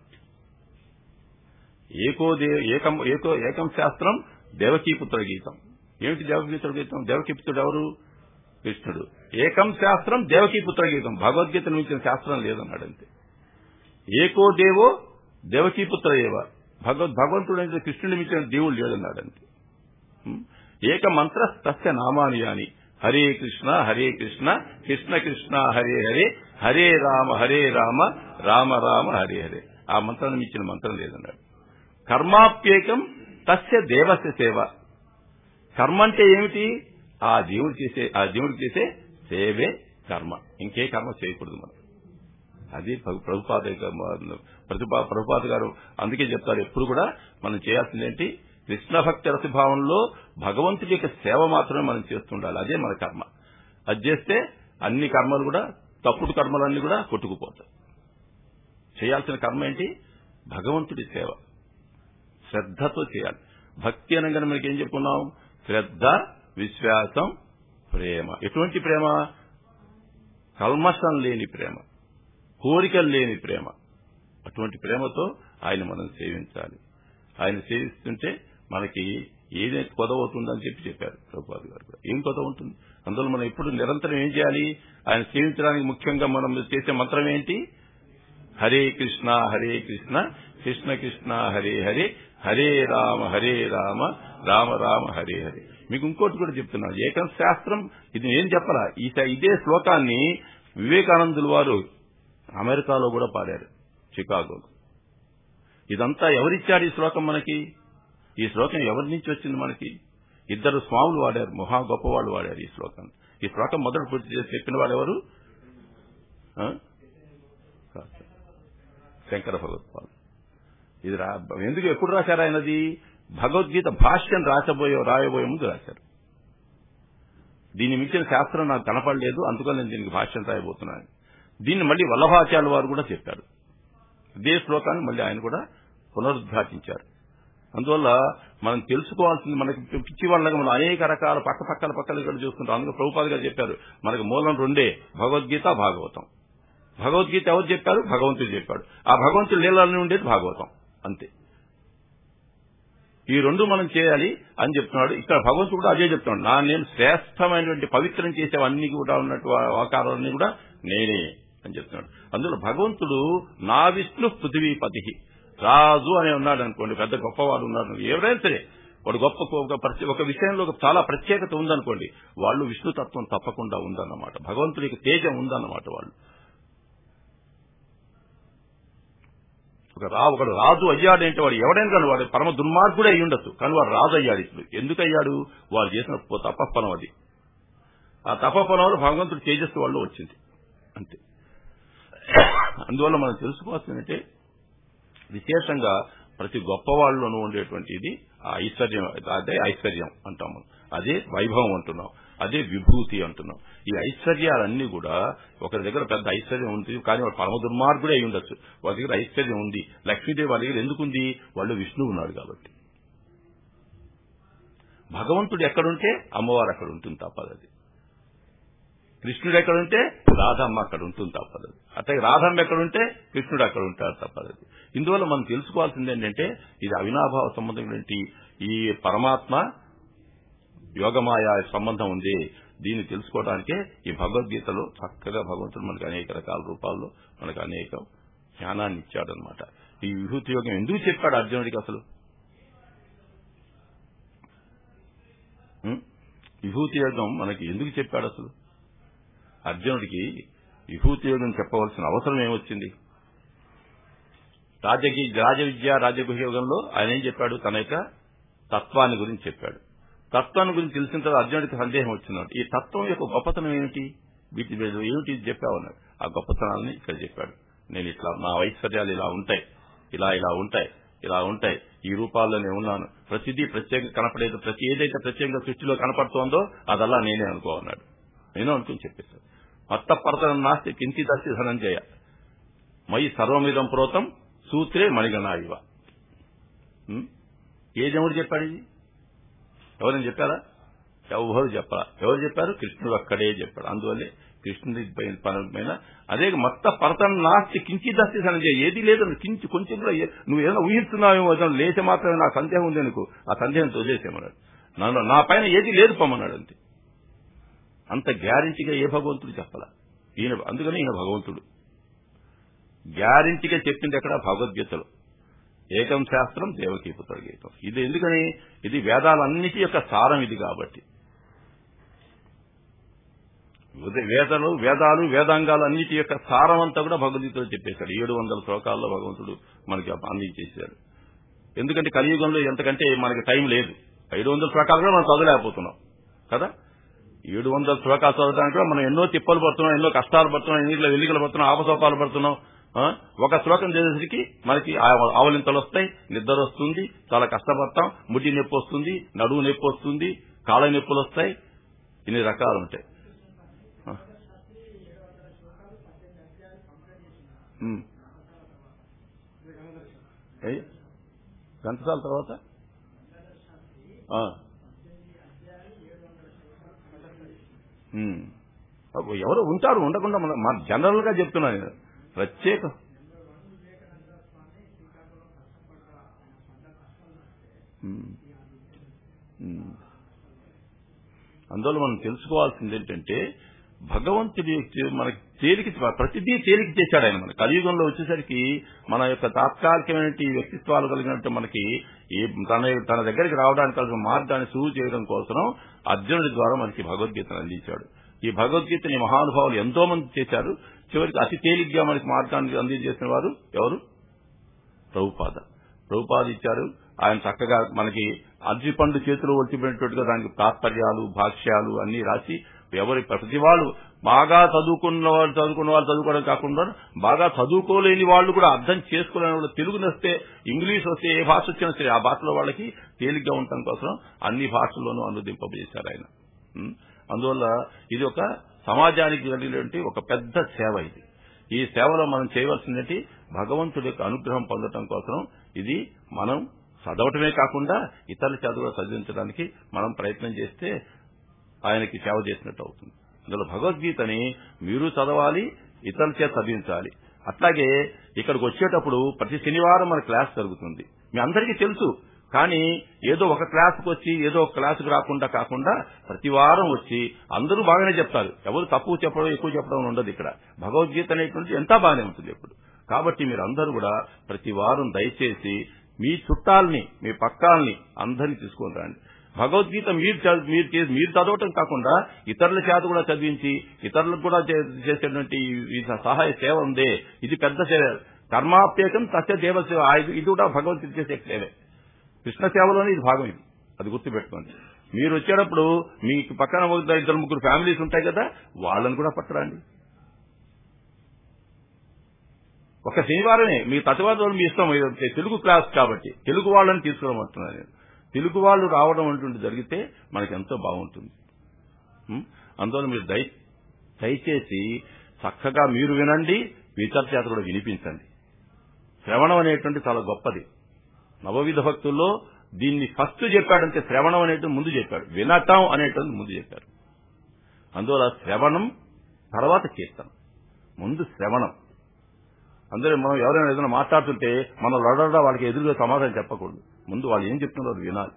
ఏకో ఏకం ఏకో ఏకం శాస్త్రం దేవకీపుత్ర గీతం. ఏమిటి దేవకీపుత్ర గీతం? దేవకీపుత్రుడు ఎవరు? కృష్ణుడు. ఏకం శాస్త్రం దేవకీపుత్ర గీతం, భగవద్గీతను మించిన శాస్త్రం లేదన్నాడు అంతే. ఏకో దేవో దేవకీపుత్ర ఏవ, భగవద్ భగవంతుడు అంటే కృష్ణుని మించిన దేవుడు లేదన్నాడు అంతే. ఏక మంత్ర తస్య నామాని అని, హరే కృష్ణ హరే కృష్ణ కృష్ణ కృష్ణ హరే హరే హరే రామ హరే రామ రామ రామ హరే హరే. ఆ మంత్రాన్ని మించిన మంత్రం లేదన్నాడు. కర్మాప్యేకం తస్య దేవస్య సేవ. కర్మ అంటే ఏమిటి? ఆ దేవుడు చేసే ఆ దేవుడికి చేసే సేవే కర్మ, ఇంకే కర్మ చేయకూడదు మనం. అది ప్రభుపాద ప్రతిభా ప్రభుపాద గారు అందుకే చెప్తారు, ఎప్పుడు కూడా మనం చేయాల్సిందేంటి, కృష్ణ భక్తి రసభావంలో భగవంతుడి యొక్క సేవ మాత్రమే మనం చేస్తుండాలి. అదే మన కర్మ. అది చేస్తే అన్ని కర్మలు కూడా, తప్పుడు కర్మలన్నీ కూడా కొట్టుకుపోతాయి. చేయాల్సిన కర్మ ఏంటి, భగవంతుడి సేవ శ్రద్ధతో చేయాలి. భక్తి అనగానే మనకి ఏం చెప్పుకున్నాం, శ్రద్ధ, విశ్వాసం, ప్రేమ. ఎటువంటి ప్రేమ, కల్మషం లేని ప్రేమ, కోరికలు లేని ప్రేమ. అటువంటి ప్రేమతో ఆయన మనం సేవించాలి. ఆయన సేవిస్తుంటే మనకి ఏదైతే కొదవుతుందని చెప్పి చెప్పారు ప్రభుపాద గారు కూడా. ఏం కొదవ ఉంటుంది అందులో, మనం ఎప్పుడు నిరంతరం ఏం చేయాలి, ఆయన సేవించడానికి ముఖ్యంగా మనం చేసే మంత్రం ఏంటి, హరే కృష్ణ హరే కృష్ణ కృష్ణ కృష్ణ హరే హరే హరే రామ హరే రామ రామ రామ హరే హరే. మీకు ఇంకోటి కూడా చెప్తున్నాను, ఏకం శాస్త్రం. ఇది ఏం చెప్పాలా, ఇదే శ్లోకాన్ని వివేకానందుల వారు అమెరికాలో కూడా పాడారు, చికాగోలో. ఇదంతా ఎవరిచ్చారు ఈ శ్లోకం మనకి, ఈ శ్లోకం ఎవరి నుంచి వచ్చింది మనకి, ఇద్దరు స్వాములు వాడారు, మహా గొప్పవాళ్ళు వాడారు ఈ శ్లోకాన్ని. ఈ శ్లోకం మొదటి పూర్తి చేసి చెప్పిన వాడు ఎవరు, శంకర భగవత్పాదు. ఇది ఎందుకు ఎప్పుడు రాశారు ఆయనది, భగవద్గీత భాష్యం రాసబోయే రాయబోయే ముందు రాశారు. దీన్ని మించిన శాస్త్రం నాకు కనపడలేదు, అందుకని నేను దీనికి భాష్యం రాయబోతున్నాను. దీన్ని మళ్లీ వల్లభాచార్యుల వారు కూడా చెప్పారు. ఇదే శ్లోకాన్ని మళ్లీ ఆయన కూడా పునరుద్ఘాటించారు. అందువల్ల మనం తెలుసుకోవాల్సింది, మనకి పిచ్చి వాళ్ళగా మనం అనేక రకాల పక్క పక్కల పక్కలు ఇక్కడ చూస్తుంటాం. అందుకే ప్రభుపాద గారు చెప్పారు, మనకు మూలం రెండే, భగవద్గీత, భాగవతం. భగవద్గీత ఎవరు చెప్పారు, భగవంతుడు చెప్పాడు. ఆ భగవంతుడు లీలలోనే ఉండేది భాగవతం, అంతే. ఈ రెండు మనం చేయాలి అని చెప్తున్నాడు. ఇక్కడ భగవంతుడు కూడా అదే చెప్తున్నాడు, నా నేను శ్రేష్టమైనటువంటి పవిత్రం చేసేవన్నీ కూడా ఉన్నట్టు ఆకారాలన్నీ కూడా నేనే అని చెప్తున్నాడు. అందులో భగవంతుడు నా విష్ణు పృథివీపతి, రాజు అనే ఉన్నాడు అనుకోండి, పెద్ద గొప్పవాడు ఉన్నాడు, ఎవరైనా సరే వాడు గొప్ప ఒక విషయంలో చాలా ప్రత్యేకత ఉందనుకోండి, వాళ్ళు విష్ణుతత్వం తప్పకుండా ఉందన్నమాట. భగవంతుడికి తేజం ఉందన్నమాట. వాళ్ళు ఒక రా ఒకడు రాజు అయ్యాడంటే వాడు ఎవడైనా కానీ వాడు పరమ దుర్మార్గుడే అయ్యి ఉండొచ్చు, కానీ వాడు రాజు అయ్యాడు. ఇప్పుడు ఎందుకు అయ్యాడు, వాడు చేసిన తపఫలం అది. ఆ తపఫలంలో భగవంతుడు తేజస్సు వాళ్ళు వచ్చింది, అంతే. అందువల్ల మనం తెలుసుకోవాల్సిందంటే, విశేషంగా ప్రతి గొప్పవాళ్ళలోనూ ఉండేటువంటి ఇది ఐశ్వర్యం. అదే ఐశ్వర్యం అంటాము, అదే వైభవం అంటున్నాం, అదే విభూతి అంటున్నాం. ఈ ఐశ్వర్యాలన్నీ కూడా, ఒకరి దగ్గర పెద్ద ఐశ్వర్యం ఉంది కానీ వాడు పరమ దుర్మార్గుడే అయి ఉండొచ్చు, వాళ్ళ దగ్గర ఐశ్వర్యం ఉంది. లక్ష్మీదేవి వాళ్ళ దగ్గర ఎందుకుంది, వాళ్ళు విష్ణువు ఉన్నాడు కాబట్టి. భగవంతుడు ఎక్కడుంటే అమ్మవారు అక్కడ ఉంటుంది తప్పదది. కృష్ణుడు ఎక్కడుంటే రాధమ్మ అక్కడ ఉంటుంది తప్పదది. అట్లా రాధమ్మ ఎక్కడుంటే కృష్ణుడు అక్కడ ఉంటాడు తప్పదది. ఇందువల్ల మనం తెలుసుకోవాల్సింది ఏంటంటే, ఇది అవినాభావ సంబంధం, ఈ పరమాత్మ యోగమాయ సంబంధం ఉంది. దీన్ని తెలుసుకోవడానికే ఈ భగవద్గీతలో చక్కగా భగవంతుడు మనకు అనేక రకాల రూపాల్లో మనకు అనేక జ్ఞానాన్ని ఇచ్చాడనమాట. ఈ విభూతి యోగం ఎందుకు చెప్పాడు అర్జునుడికి అసలు, విభూతి యోగం మనకి ఎందుకు చెప్పాడు అసలు, అర్జునుడికి విభూతి యోగం చెప్పవలసిన అవసరం ఏమొచ్చింది? రాజకీయ రాజ విద్య రాజగుహ యోగంలో ఆయన ఏం చెప్పాడు, తన యొక్క తత్వాన్ని గురించి చెప్పాడు. తత్వాన్ని గురించి తెలిసిన తర్వాత అర్జునుడికి సందేహం వచ్చిందంట, ఈ తత్వం యొక్క గొప్పతనం ఏమిటి, వీటి ఏమిటి చెప్పావన్నాడు. ఆ గొప్పతనాన్ని ఇక్కడ చెప్పాడు. నేను ఇట్లా, నా ఐశ్వర్యాలు ఇలా ఉంటాయి, ఇలా ఇలా ఉంటాయి, ఇలా ఉంటాయి, ఈ రూపాల్లోనే ఉన్నాను, ప్రతిదీ ప్రత్యేకంగా కనపడేది, ప్రతి ఏదైతే ప్రత్యేకంగా సృష్టిలో కనపడుతోందో అదల్లా నేనే అనుకో అన్నాడు. నేను అనుకుని చెప్పేశాడు. మత్త పరతనం నాస్తి కించిదస్తి ధనంజయ మయి సర్వమిదం ప్రోతం సూత్రే మణిగణాయివ. ఏ దేవుడు చెప్పాడు ఇది, ఎవరైనా చెప్పారా? ఎవరు చెప్పారా? ఎవరు చెప్పారు? కృష్ణుడు అక్కడే చెప్పాడు. అందువల్లే కృష్ణుడి పైన అదే మత్త పరతనం నాస్తి కించిదస్తి ధనంజయ, ఏది లేదు కించి కొంచెం కూడా నువ్వు ఏదైనా ఊహిస్తున్నావేమో, లేచ మాత్రమే నాకు సందేహం ఉంది అనుకో, ఆ సందేహంతో వదిలేసేమన్నాడు. నన్ను నా పైన ఏది లేదు పొమ్మన్నాడు, అంతే. అంత గ్యారెంటీగా ఏ భగవంతుడు చెప్పాల ఈయన, అందుకని ఈయన భగవంతుడు. గ్యారెంటీగా చెప్పింది ఎక్కడ, భగవద్గీతలో. ఏకం శాస్త్రం దేవకీపుత్ర గీతం. ఇది ఎందుకని, ఇది వేదాలన్నిటి యొక్క సారం ఇది కాబట్టి. వేదాలు వేదాలు వేదాంగాలు అన్నిటి యొక్క సారం అంతా కూడా భగవద్గీతలో చెప్పేశాడు. ఏడు వందల శ్లోకాల్లో భగవంతుడు మనకి అందించేశాడు. ఎందుకంటే కలియుగంలో ఎంతకంటే మనకి టైం లేదు. ఐదు వందల శ్లోకాలు కూడా మనం చదవలేకపోతున్నాం కదా. ఏడు వందల శ్లోకాలు చదవడానికి కూడా మనం ఎన్నో తిప్పలు పడుతున్నాం, ఎన్నో కష్టాలు పడుతున్నాం, ఎన్నికల వెల్లికలు పడుతున్నాం, ఆపసోపాలు పడుతున్నాం. ఒక శ్లోకం చేసేసరికి మనకి ఆవలింతలు వస్తాయి, నిద్ర వస్తుంది, చాలా కష్టపడతాం, ముడ్డి నొప్పి వస్తుంది, నడువు నొప్పి వస్తుంది, కాళ్ళ నొప్పులు వస్తాయి, ఇన్ని రకాలు ఉంటాయి. గంటసాల తర్వాత ఎవరు ఉంటారు, ఉండకుండా మన జనరల్ గా చెప్తున్నాను నేను. ప్రత్యేక అందువల్ల మనం తెలుసుకోవాల్సింది ఏంటంటే భగవంతుడి మనకి తేలిక ప్రతిదీ తేలిక చేశాడు ఆయన. మన కలియుగంలో వచ్చేసరికి మన యొక్క తాత్కాలికమైన వ్యక్తిత్వాలు కలిగినట్టు మనకి తన తన దగ్గరికి రావడానికి కలిసిన మార్గాన్ని సులువు చేయడం కోసం అర్జునుడి ద్వారా మనకి భగవద్గీతను అందించాడు. ఈ భగవద్గీతని మహానుభావులు ఎంతో మంది చేశారు. చివరికి అతి తేలిగ్గా మనకి మార్గాన్ని అందించేసిన వారు ఎవరు? ప్రభుపాద. ప్రభుపాద ఇచ్చారు. ఆయన చక్కగా మనకి అరటిపండు చేతులు ఒలిచిపోయినట్టుగా దానికి తాత్పర్యాలు, భాష్యాలు అన్ని రాసి ఎవరి ప్రతి వాళ్ళు బాగా చదువుకున్న వాళ్ళు చదువుకున్న వాళ్ళు చదువుకోవడం కాకుండా బాగా చదువుకోలేని వాళ్ళు కూడా అర్థం చేసుకోలేని వాళ్ళు తెలుగు వస్తే, ఇంగ్లీష్ వస్తే, ఏ భాష వచ్చినా సరే ఆ భాషలో వాళ్ళకి తేలిగ్గా ఉండటం కోసం అన్ని భాషల్లోనూ అనుదింపజేశారు ఆయన. అందువల్ల ఇది ఒక సమాజానికి కలిగినటువంటి ఒక పెద్ద సేవ. ఇది ఈ సేవలో మనం చేయవలసింది భగవంతుడి యొక్క అనుగ్రహం పొందడం కోసం ఇది మనం చదవటమే కాకుండా ఇతరుల చేత కూడా చదివించడానికి మనం ప్రయత్నం చేస్తే ఆయనకి సేవ చేసినట్టు అవుతుంది. అందులో భగవద్గీతని మీరు చదవాలి, ఇతరుల చేత చదివించాలి. అట్లాగే ఇక్కడికి వచ్చేటప్పుడు ప్రతి శనివారం మన క్లాస్ జరుగుతుంది. మీ అందరికీ తెలుసు. కానీ ఏదో ఒక క్లాసుకు వచ్చి ఏదో ఒక క్లాసుకు రాకుండా కాకుండా ప్రతి వారం వచ్చి అందరూ బాగానే చెప్తారు. ఎవరు తక్కువ చెప్పడం ఎక్కువ చెప్పడం ఉండదు. ఇక్కడ భగవద్గీత అనేటువంటి ఎంత బాగానే ఉంటుంది ఎప్పుడు. కాబట్టి మీరు అందరూ కూడా ప్రతి వారం దయచేసి మీ చుట్టాలని, మీ పక్కాలని అందరినీ తీసుకొని రండి. భగవద్గీత మీరు మీరు చదవటం కాకుండా ఇతరుల చేత కూడా చదివించి ఇతరులకు కూడా చేసేటువంటి సహాయ సేవ ఉందే, ఇది పెద్ద సేవ. కర్మాప్యేకం సత్య దేవ సేవ, ఇది కూడా భగవంతుడు చేసే సేవే. కృష్ణ సేవలోనే ఇది భాగం. ఇది అది గుర్తుపెట్టుకోండి. మీరు వచ్చేటప్పుడు మీకు పక్కన ఇద్దరు ముగ్గురు ఫ్యామిలీస్ ఉంటాయి కదా, వాళ్ళని కూడా పట్టరండి. ఒక శనివారమే మీ తటవాద మీ ఇష్టం. తెలుగు క్లాస్ కాబట్టి తెలుగు వాళ్ళని తీసుకురామంటున్నాను నేను. తెలుగు వాళ్ళు రావడం అంటుంటే జరిగితే మనకి ఎంతో బాగుంటుంది. అందువల్ల మీరు దయ దయచేసి చక్కగా మీరు వినండి, ఇతర చేత కూడా వినిపించండి. శ్రవణం అనేటువంటి చాలా గొప్పది. నవవిధ భక్తుల్లో దీన్ని ఫస్ట్ చెప్పాడంటే శ్రవణం అనేటువంటి ముందు చెప్పాడు, వినటం అనేటువంటి ముందు చెప్పారు. అందువల్ల శ్రవణం తర్వాత కీర్తనం, ముందు శ్రవణం. అందరూ మనం ఎవరైనా ఏదైనా మాట్లాడుతుంటే మనం లడడా వాళ్ళకి ఎదురుగా సమాధానం చెప్పకూడదు. ముందు వాళ్ళు ఏం చెప్తున్నారో వినాలి.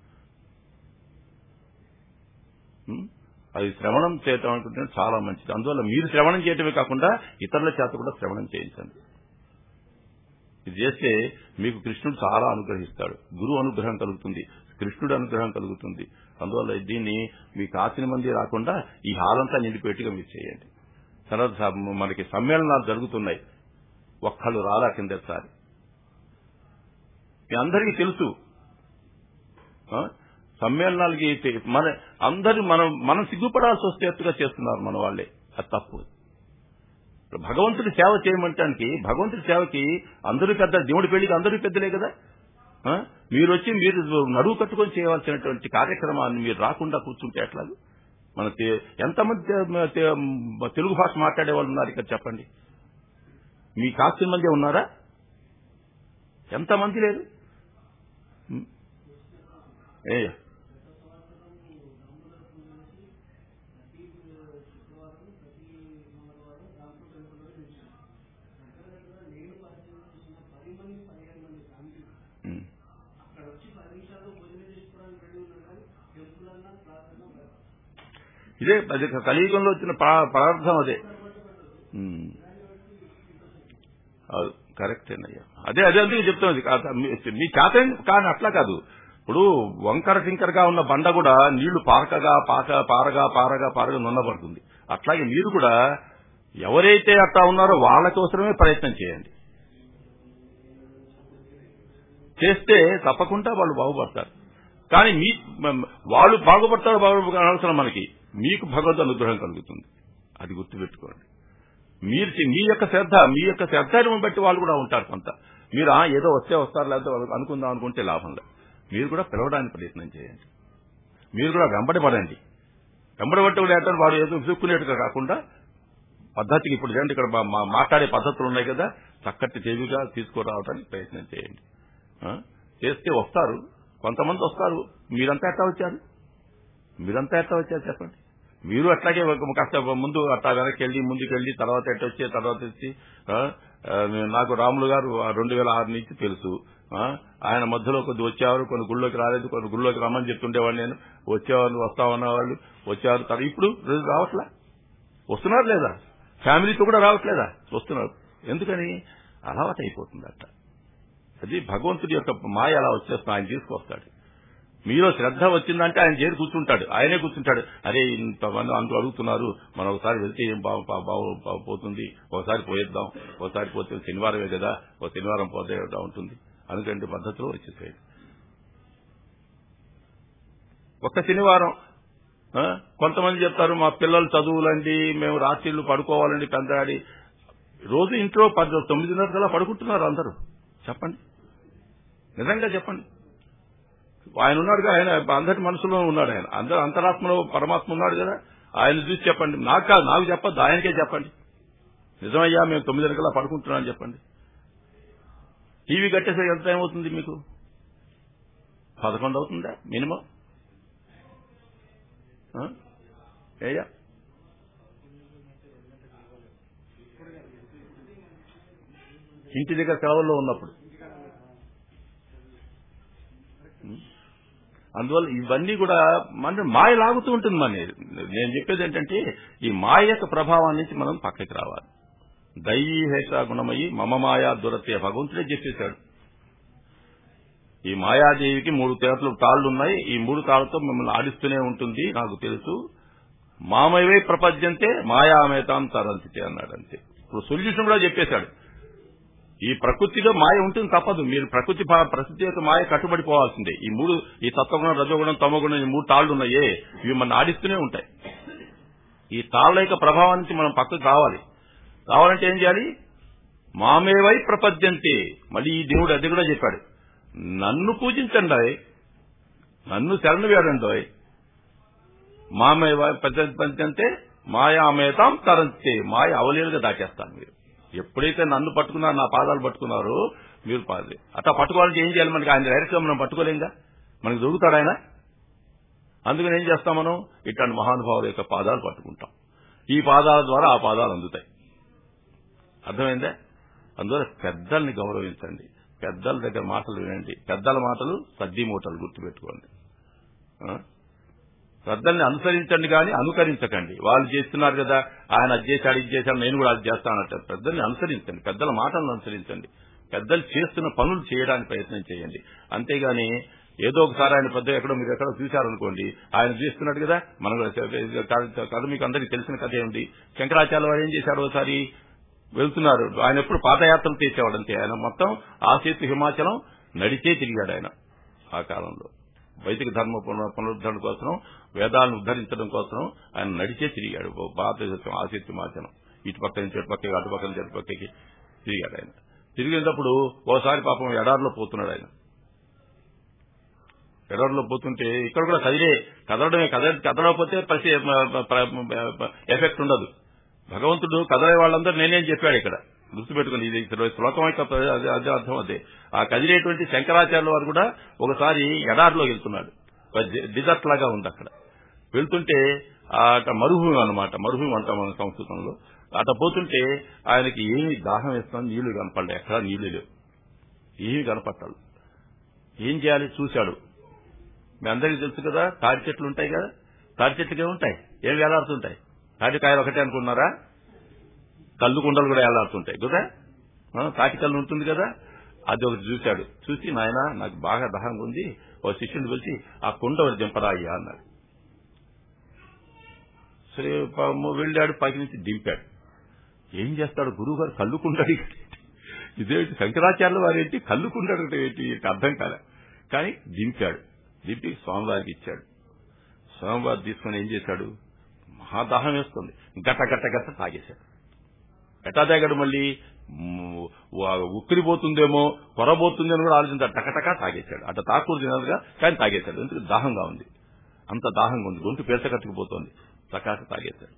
అది శ్రవణం చేయటం అనుకుంటే చాలా మంచిది. అందువల్ల మీరు శ్రవణం చేయటమే కాకుండా ఇతరుల చేత కూడా శ్రవణం చేయించండి. ఇది చేస్తే మీకు కృష్ణుడు చాలా అనుగ్రహిస్తాడు. గురువు అనుగ్రహం కలుగుతుంది, కృష్ణుడు అనుగ్రహం కలుగుతుంది. అందువల్ల దీన్ని మీకు కాసిన మంది రాకుండా ఈ హాలంతా నిండిపెట్టిగా మీరు చేయండి. తర్వాత మనకి సమ్మేళనాలు జరుగుతున్నాయి. ఒక్కళ్ళు రాలా కిందసారి. మీ అందరికీ తెలుసు సమ్మేళనాలకి మన అందరూ మనం మనం సిగ్గుపడాల్సి వస్తేట్టుగా చేస్తున్నారు మన వాళ్ళే. అది తప్పు. భగవంతుడి సేవ చేయమంటానికి, భగవంతుడి సేవకి అందరూ పెద్ద, దేవుడి పెళ్లికి అందరూ పెద్దలే కదా. మీరు వచ్చి మీరు నడువు కట్టుకొని చేయవలసినటువంటి కార్యక్రమాన్ని మీరు రాకుండా కూర్చుంటే ఎట్లా? మన ఎంతమంది తెలుగు భాష మాట్లాడే వాళ్ళు ఉన్నారు ఇక్కడ చెప్పండి. మీ కాస్త మంది ఉన్నారా? ఎంతమంది లేరు. ఏ ఇదే అది కలియుగంలో వచ్చిన పదార్థం. అదే కరెక్టేనయ్యా. అదే అదే అందుకు చెప్తున్నది. మీ చేత కానీ అట్లా కాదు. ఇప్పుడు వంకర టింకరగా ఉన్న బండ కూడా నీళ్లు పారకగా పాక పారగా పారగా పారగా నున్నబడుతుంది. అట్లాగే మీరు కూడా ఎవరైతే అట్లా ఉన్నారో వాళ్ళ కోసమే ప్రయత్నం చేయండి. చేస్తే తప్పకుండా వాళ్ళు బాగుపడతారు. కానీ మీ వాళ్ళు బాగుపడతారు బాగుపడవలసిన మనకి మీకు భగవద్ అనుగ్రహం కలుగుతుంది. అది గుర్తుపెట్టుకోండి. మీరు మీ యొక్క శ్రద్ధ మీ యొక్క శ్రద్ధను బట్టి వాళ్ళు కూడా ఉంటారు కొంత. మీరు ఏదో వస్తే వస్తారు లేకపోతే అనుకుందాం అనుకుంటే లాభం లేదు. మీరు కూడా పిలవడానికి ప్రయత్నం చేయండి. మీరు కూడా వెంబడి పడండి. వెంబడి పట్టు వాడు ఏదో చూసుకునేట్టుగా కాకుండా పద్ధతికి ఇప్పుడు చేయండి. ఇక్కడ మాట్లాడే పద్ధతులు ఉన్నాయి కదా, చక్కటి తెలివిగా తీసుకురావడానికి ప్రయత్నం చేయండి. చేస్తే వస్తారు, కొంతమంది వస్తారు. మీరంతా ఎట్లా వచ్చారు మీరంతా ఎట్లా వచ్చారు చెప్పండి. మీరు అట్లాగే కాస్త ముందు అట్లా వెనక్కి వెళ్ళి ముందుకెళ్ళి తర్వాత ఎట్ట వచ్చే తర్వాత వచ్చి నాకు రాములు గారు రెండు వేల ఆరు నుంచి తెలుసు. ఆయన మధ్యలో కొద్ది వచ్చేవారు, కొన్ని గుళ్ళోకి రాలేదు, కొన్ని గుళ్ళోకి రమ్మని చెప్తుండేవాడు. నేను వచ్చేవాళ్ళు వస్తామన్నవాళ్ళు వచ్చేవారు. ఇప్పుడు రావట్లా, వస్తున్నారు లేదా? ఫ్యామిలీతో కూడా రావట్లేదా? వస్తున్నారు. ఎందుకని? అలవాటు అయిపోతుంది అట్లా. అది భగవంతుడి యొక్క మాయ అలా వచ్చేస్తా, ఆయన తీసుకొస్తాడు. మీలో శ్రద్ధ వచ్చిందంటే ఆయన చేరి కూర్చుంటాడు, ఆయనే కూర్చుంటాడు. అరే ఇంతమంది అంటూ అడుగుతున్నారు, మనం ఒకసారి వెళ్తే ఏం బాగుపోతుంది, ఒకసారి పోయేద్దాం, ఒకసారి పోతే శనివారమే కదా, ఒక శనివారం పోతే ఉంటుంది అనుకంటే పద్ధతిలో వచ్చేసేది. ఒక్క శనివారం కొంతమంది చెప్తారు మా పిల్లలు చదువులండి, మేము రాత్రిళ్ళు పడుకోవాలండి పెందాడి. రోజు ఇంట్లో పది తొమ్మిదిన్నర కల్లా పడుకుంటున్నారు అందరూ. చెప్పండి, నిజంగా చెప్పండి. ఆయన ఉన్నాడుగా, ఆయన అందరి మనసులో ఉన్నాడు. ఆయన అందరు అంతరాత్మలో పరమాత్మ ఉన్నాడు కదా, ఆయన చూసి చెప్పండి. నాకు కాదు, నాకు చెప్పద్దు, ఆయనకే చెప్పండి. నిజమయ్యా మేము తొమ్మిది కల్లా పడుకుంటున్నామని చెప్పండి. టీవీ కట్టేసే ఎంత టైం అవుతుంది మీకు? పదకొండు అవుతుందా మినిమం? ఏయ్యా ఇంటి దగ్గర సెలవుల్లో ఉన్నప్పుడు. అందువల్ల ఇవన్నీ కూడా మన మాయ లాగుతూ ఉంటుంది. మన నేను చెప్పేది ఏంటంటే ఈ మాయ యొక్క ప్రభావం నుంచి మనం పక్కకి రావాలి. దైవీ హేష గుణమయ్యి మమ మాయా దురత్య భగవంతుడే చెప్పేశాడు. ఈ మాయాదేవికి మూడు తేటలు తాళ్లు ఉన్నాయి, ఈ మూడు తాళ్లతో మిమ్మల్ని ఆడిస్తూనే ఉంటుంది, నాకు తెలుసు. మామయవే ప్రపంచంతే మాయామేతాం తరంతితే అన్నాడు. అంతే. ఇప్పుడు సొల్యూషన్ కూడా చెప్పేశాడు. ఈ ప్రకృతిలో మాయ ఉంటుంది, తప్పదు. మీరు ప్రకృతి ప్రకృతి యొక్క మాయ కట్టుబడిపోవాల్సిందే. ఈ మూడు, ఈ తత్వగుణం రజోగుణం తమగుణం, ఈ మూడు తాళ్లు ఉన్నాయే, ఇవి మన ఆడిస్తూనే ఉంటాయి. ఈ తాళ్ల యొక్క ప్రభావం నుంచి మనం పక్కకు రావాలి. రావాలంటే ఏం చేయాలి? మామేవై ప్రపద్యంతే. మళ్ళీ ఈ దేవుడు అది కూడా చెప్పాడు, నన్ను పూజించండి, నన్ను శరణు వేడండి. మామేవై ప్రపద్యంతే మాయామేతాం తరంతే. మాయ అవలీలుగా దాచేస్తాను. మీరు ఎప్పుడైతే నన్ను పట్టుకున్నారో, నా పాదాలు పట్టుకున్నారో మీరు పాదాలు అట్లా పట్టుకోవాలంటే ఏం చేయాలి? మనకి ఆయన డైరెక్ట్ గా మనం పట్టుకోలేంగా, మనకి దొరుకుతాడు ఆయన. అందుకని ఏం చేస్తాం? మనం ఇట్లాంటి మహానుభావుల యొక్క పాదాలు పట్టుకుంటాం. ఈ పాదాల ద్వారా ఆ పాదాలు అందుతాయి. అర్థమైందా? అందువల్ల పెద్దల్ని గౌరవించండి, పెద్దల దగ్గర మాటలు వినండి. పెద్దల మాటలు సద్ది మూటలు, గుర్తుపెట్టుకోండి. పెద్దల్ని అనుసరించండి కానీ అనుకరించకండి. వాళ్ళు చేస్తున్నారు కదా, ఆయన అది చేశాడు ఇది చేశాడు నేను కూడా అది చేస్తానంటారు. పెద్దల్ని అనుసరించండి, పెద్దల మాటలను అనుసరించండి. పెద్దలు చేస్తున్న పనులు చేయడానికి ప్రయత్నం చేయండి. అంతేగాని ఏదో ఒకసారి ఆయన పెద్ద ఎక్కడో మీరు ఎక్కడో చూశారనుకోండి, ఆయన చేస్తున్నాడు కదా, మనం కథ మీకు అందరికీ తెలిసిన కథ ఏమిటి? శంకరాచార్య వారు ఏం చేశారు? ఒకసారి వెళ్తున్నారు, ఆయన ఎప్పుడు పాదయాత్రలు చేసేవాడు. అంతే. ఆయన మొత్తం ఆసేతు హిమాచలం నడిచే తిరిగాడు ఆయన ఆ కాలంలో. వైదిక ధర్మ పునరుద్ధరణ కోసం, వేదాలను ఉద్ధరించడం కోసం ఆయన నడిచే తిరిగాడు. భారతదేశం ఆసేతు హిమాచలం ఇటు పక్క నుంచి అటు పక్కకి, అటు పక్క నుంచి అటు పక్కకి తిరిగాడు ఆయన. తిరిగినప్పుడు ఓసారి పాపం ఎడారిలో పోతున్నాడు ఆయన. ఎడారిలో పోతుంటే ఇక్కడ కూడా కదిలే కదలడమే, కద కదలకపోతే ప్రతి ఎఫెక్ట్ ఉండదు. భగవంతుడు కదలే వాళ్ళందరూ నేనేం చెప్పాడు ఇక్కడ, గుర్తుపెట్టుకుని. ఇది శ్లోకం అయితే అదే అర్థం. అదే ఆ కదిలేటువంటి శంకరాచార్యుల వారు కూడా ఒకసారి ఎడారిలో వెళ్తున్నాడు. డిజర్ట్ లాగా ఉంది అక్కడ. వెళ్తుంటే అట మరుభూమి అనమాట, మరుభూమి అంటాం మన సంస్కృతంలో. అట పోతుంటే ఆయనకి ఏమి దాహం వేస్తాను, నీళ్లు కనపడలే, ఎక్కడా నీళ్లు లేవు, ఏమి కనపట్టాలి. ఏం చేయాలి? చూశాడు. మీ అందరికీ తెలుసు కదా, తాడి చెట్లు ఉంటాయి కదా, తాడి చెట్లుగా ఉంటాయి, ఏం వేలాడుతుంటాయి? తాటికాయలు ఒకటే అనుకున్నారా? కళ్ళు కుండలు కూడా వేలాడుతుంటాయి కదా, తాటి కళ్ళు ఉంటుంది కదా. అది ఒకటి చూశాడు. చూసి నాయన నాకు బాగా దాహంగా ఉంది, ఓ శిష్యుని పిలిచి ఆ కుండ ఒకటి దింపరా అయ్యా అన్నాడు. సరే వెళ్ళాడు, పైకి నుంచి దింపాడు. ఏం చేస్తాడు గురువు గారు? కళ్ళు కుండడు. ఇదేంటి శంకరాచార్యుల వారేంటి కళ్ళు కుండడు ఏంటి? అర్థం కాలే. కానీ దింపాడు. దింపి స్వామివారికి ఇచ్చాడు. స్వామివారు తీసుకుని ఏం చేశాడు? మహాదాహం వేస్తుంది. గట్ట గట్ట గట్ట తాగేశాడు. ఎట్టా తాగాడు? మళ్ళీ ఉక్కిరిపోతుందేమో, కొరబోతుందేమో కూడా ఆలోచించాడు. టకటకా తాగేశాడు. అట్లా తాకూడదు తినదుగా, కానీ తాగేశాడు. ఎందుకు? దాహంగా ఉంది. అంత దాహంగా ఉంది, గొంతు పేర్చకట్టుకుపోతోంది. చకాక తాగేశాడు.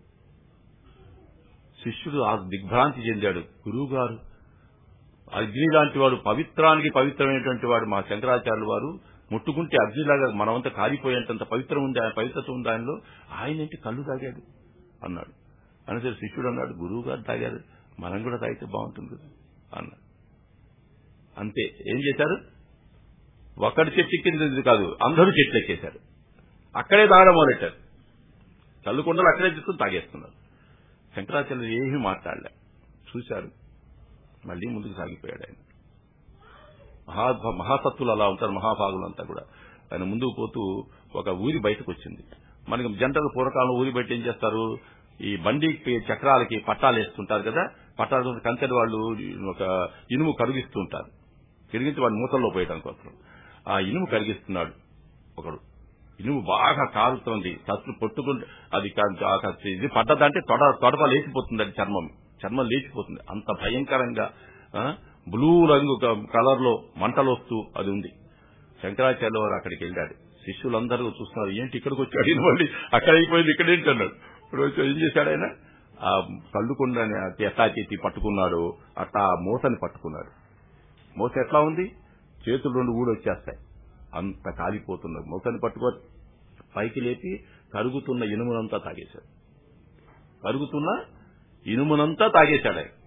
శిష్యుడు ఆ దిగ్భ్రాంతి చెందాడు. గురువు గారు అగ్ని లాంటి వాడు, పవిత్రానికి పవిత్రమైనటువంటి వాడు మా శంకరాచార్యులు వారు, ముట్టుకుంటే అగ్నిలాగా మనమంతా కాలిపోయేంత పవిత్రం ఉంది, ఆయన పవిత్రత ఉంది ఆయనలో, ఆయన ఏంటి కళ్ళు తాగాడు అన్నాడు. అనేసరి శిష్యుడు అన్నాడు, గురువు గారు తాగారు, మనం కూడా తాగితే బాగుంటుంది కదా అన్నాడు. అంతే. ఏం చేశారు? ఒక్కడి చెట్టు ఎక్కింది కాదు, అందరూ చెట్లు ఎక్కేశారు. అక్కడే తాగడం మొదలెట్టారు. చల్లుకుండలు అక్కడే తీసుకుని తాగేస్తున్నారు. శంకరాచార్యులు ఏమీ మాట్లాడలే, చూశారు, మళ్లీ ముందుకు సాగిపోయాడు. ఆయన మహా మహాసత్తులు అలా ఉంటారు, మహాభాగులంతా కూడా. ఆయన ముందుకు పోతూ ఒక ఊరి బయటకు వచ్చింది. మనకి జనరల్ పూర్వకాలంలో ఊరి బయట ఏం చేస్తారు? ఈ బండికి చక్రాలకి పట్టాలు వేస్తుంటారు కదా, పట్టాలు కంచెడి వాళ్ళు ఒక ఇనుము కరిగిస్తూ ఉంటారు. కరిగించి వాడిని మూతల్లో పోయడం కోసం ఆ ఇనుము కరిగిస్తున్నాడు ఒకడు. ఇనుము బాగా కారుతోంది, తట్లు పొట్టుకుంటే అది ఇది పడ్డదంటే తొడ తొడప లేచిపోతుంది, అది చర్మం చర్మం లేచిపోతుంది. అంత భయంకరంగా బ్లూ రంగు కలర్ లో మంటలు వస్తూ అది ఉంది. శంకరాచార్యుల వారు అక్కడికి వెళ్ళాడు. శిష్యులందరూ చూస్తున్నారు, ఏంటి ఇక్కడికి వచ్చాడు, మళ్ళీ అక్కడ అయిపోయింది, ఇక్కడేంటి అన్నాడు. ఇప్పుడు ఏం చేశాడు ఆయన? ఆ కళ్ళుకుండని ఎట్లా చేతి పట్టుకున్నాడు, అట్లా మూతని పట్టుకున్నాడు. మూత ఎట్లా ఉంది? చేతులు రెండు ఊడు వచ్చేస్తాయి, అంత కాలిపోతున్నది. మూతని పట్టుకో పైకి లేపి కరుగుతున్న ఇనుమునంతా తాగేశాడు. కరుగుతున్న ఇనుమునంతా తాగేశాడు ఆయన.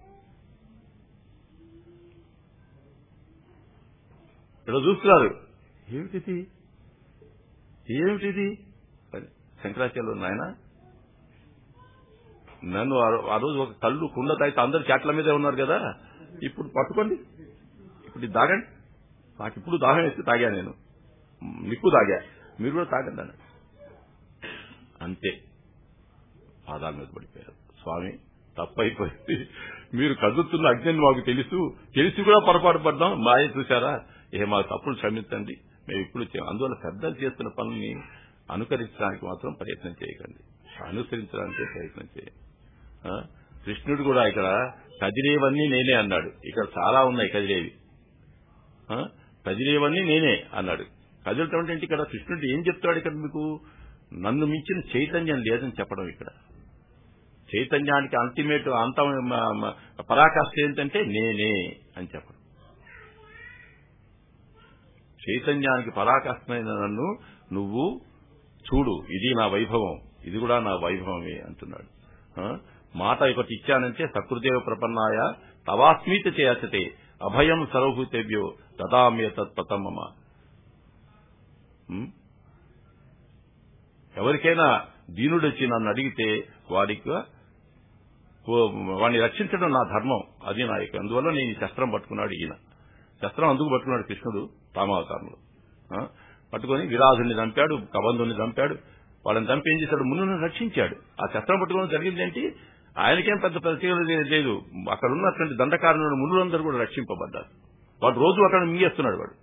ఇక్కడ చూస్తున్నారు, ఏమిటిది ఏమిటిది శంకరాచార్యులు నాయన, నన్ను ఆ రోజు ఒక కళ్ళు కుండ తాగితే అందరు చెట్ల మీదే ఉన్నారు కదా, ఇప్పుడు పట్టుకోండి, ఇప్పుడు ఇది తాగండి. నాకు ఇప్పుడు దాహం వేస్తే తాగా, నేను నిప్పు తాగా, మీరు కూడా తాగండి అన్నాడు. అంతే, పాదాల మీద పడిపోయారు. స్వామి తప్పైపోయింది, మీరు కదులుతున్న అగ్ని మాకు తెలుసు, తెలిసి కూడా పొరపాటు పడ్డాం, మాయ చూశారా, ఏ మా తప్పులు క్షమించండి, మేము ఇప్పుడు అందువల్ల పెద్దలు చేస్తున్న పనుల్ని అనుకరించడానికి మాత్రం ప్రయత్నం చేయకండి, అనుసరించడానికి ప్రయత్నం చేయండి. కృష్ణుడు కూడా ఇక్కడ కదిలేవన్నీ నేనే అన్నాడు. ఇక్కడ చాలా ఉన్నాయి కదిలేవి, కదిలేవన్నీ నేనే అన్నాడు. కదలటం అంటే ఇక్కడ కృష్ణుడు ఏం చెప్తాడు? ఇక్కడ మీకు నన్ను మించిన చైతన్యం లేదని చెప్పడం. ఇక్కడ చైతన్యానికి అల్టిమేట్ అంత పరాకాష్ఠ ఏంటంటే నేనే అని చెప్పడం. చైతన్యానికి పరాకాష్ఠమైన నన్ను నువ్వు చూడు, ఇది నా వైభవం, ఇది కూడా నా వైభవమే అంటున్నాడు. మాట ఒకటి ఇచ్చానంటే సకృదేవ ప్రపన్నాయ తవాస్మీత చేయతే అభయం సర్వభూతేభ్యో దదామ్య తత్పతమమ. ఎవరికైనా దీనుడొచ్చి నన్ను అడిగితే వాడికి వాడిని రక్షించడం నా ధర్మం, అది నా యొక్క. అందువల్ల నేను ఈ శస్త్రం పట్టుకున్నాడు. ఈయన శస్త్రం అందుకు పట్టుకున్నాడు కృష్ణుడు రామావతారంలో. పట్టుకుని విరాధుని చంపాడు, కబంధుని చంపాడు. వాళ్ళని చంపి ఏం చేశాడు? మునులను రక్షించాడు. ఆ శస్త్రం పట్టుకోవడం జరిగిందేంటి? ఆయనకేం పెద్ద ప్రత్యేకత లేదు. అక్కడ ఉన్నటువంటి దండకారులను మునులందరూ కూడా రక్షింపబడ్డారు. వాడు రోజు అక్కడ మింగేస్తున్నాడు. వాడు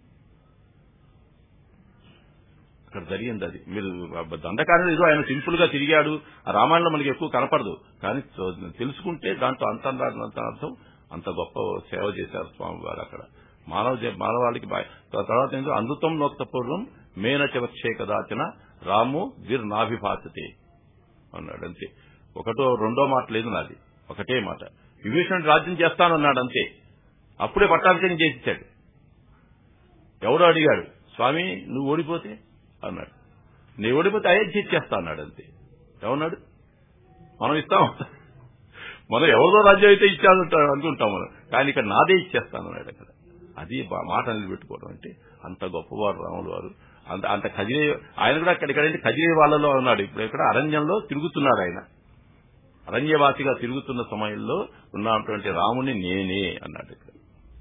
అక్కడ జరిగింది అది. మీరు దండకారుడు ఏదో ఆయన సింపుల్ గా తిరిగాడు, ఆ రామాయణంలో మనకి ఎక్కువ కనపడదు, కానీ తెలుసుకుంటే దాంట్లో అంత అర్థం, అంత గొప్ప సేవ చేశారు స్వామి వారు అక్కడ. మానవ మానవాళికి తర్వాత ఏంటో అమృతం నోక్త పూర్వం మేనచ వచ్చే కదాచన రాము దిర్ నాభిభాసతే అన్నాడు. అంతే, ఒకటో రెండో మాట లేదు నాది, ఒకటే మాట. విభీషణుడు రాజ్యం చేస్తానన్నాడు అంతే. అప్పుడే పట్టాభిషేకం చేసిచ్చాడు. ఎవడో అడిగాడు, స్వామి నువ్వు ఓడిపోతే అన్నాడు. నీ ఓడిపోతే అయోధ్య ఇచ్చేస్తా అన్నాడు. అంతే. ఏమన్నాడు? మనం ఇస్తాం, మనం ఎవరిదో రాజ్యం అయితే ఇచ్చానంటాడు అనుకుంటాం మనం, కానీ ఇక్కడ నాదే ఇచ్చేస్తానన్నాడు. అక్కడ అది మాట నిలబెట్టుకోవడం అంటే అంత గొప్పవారు రాములు వారు. అంత అంత కదిలే ఆయన కూడా అక్కడిక్కడంటే కదిలే వాళ్ళలో ఉన్నాడు. ఇప్పుడు ఇక్కడ అరణ్యంలో తిరుగుతున్నాడు ఆయన. అరణ్యవాసిగా తిరుగుతున్న సమయంలో ఉన్నటువంటి రాముని నేనే అన్నాడు. ఇక్కడ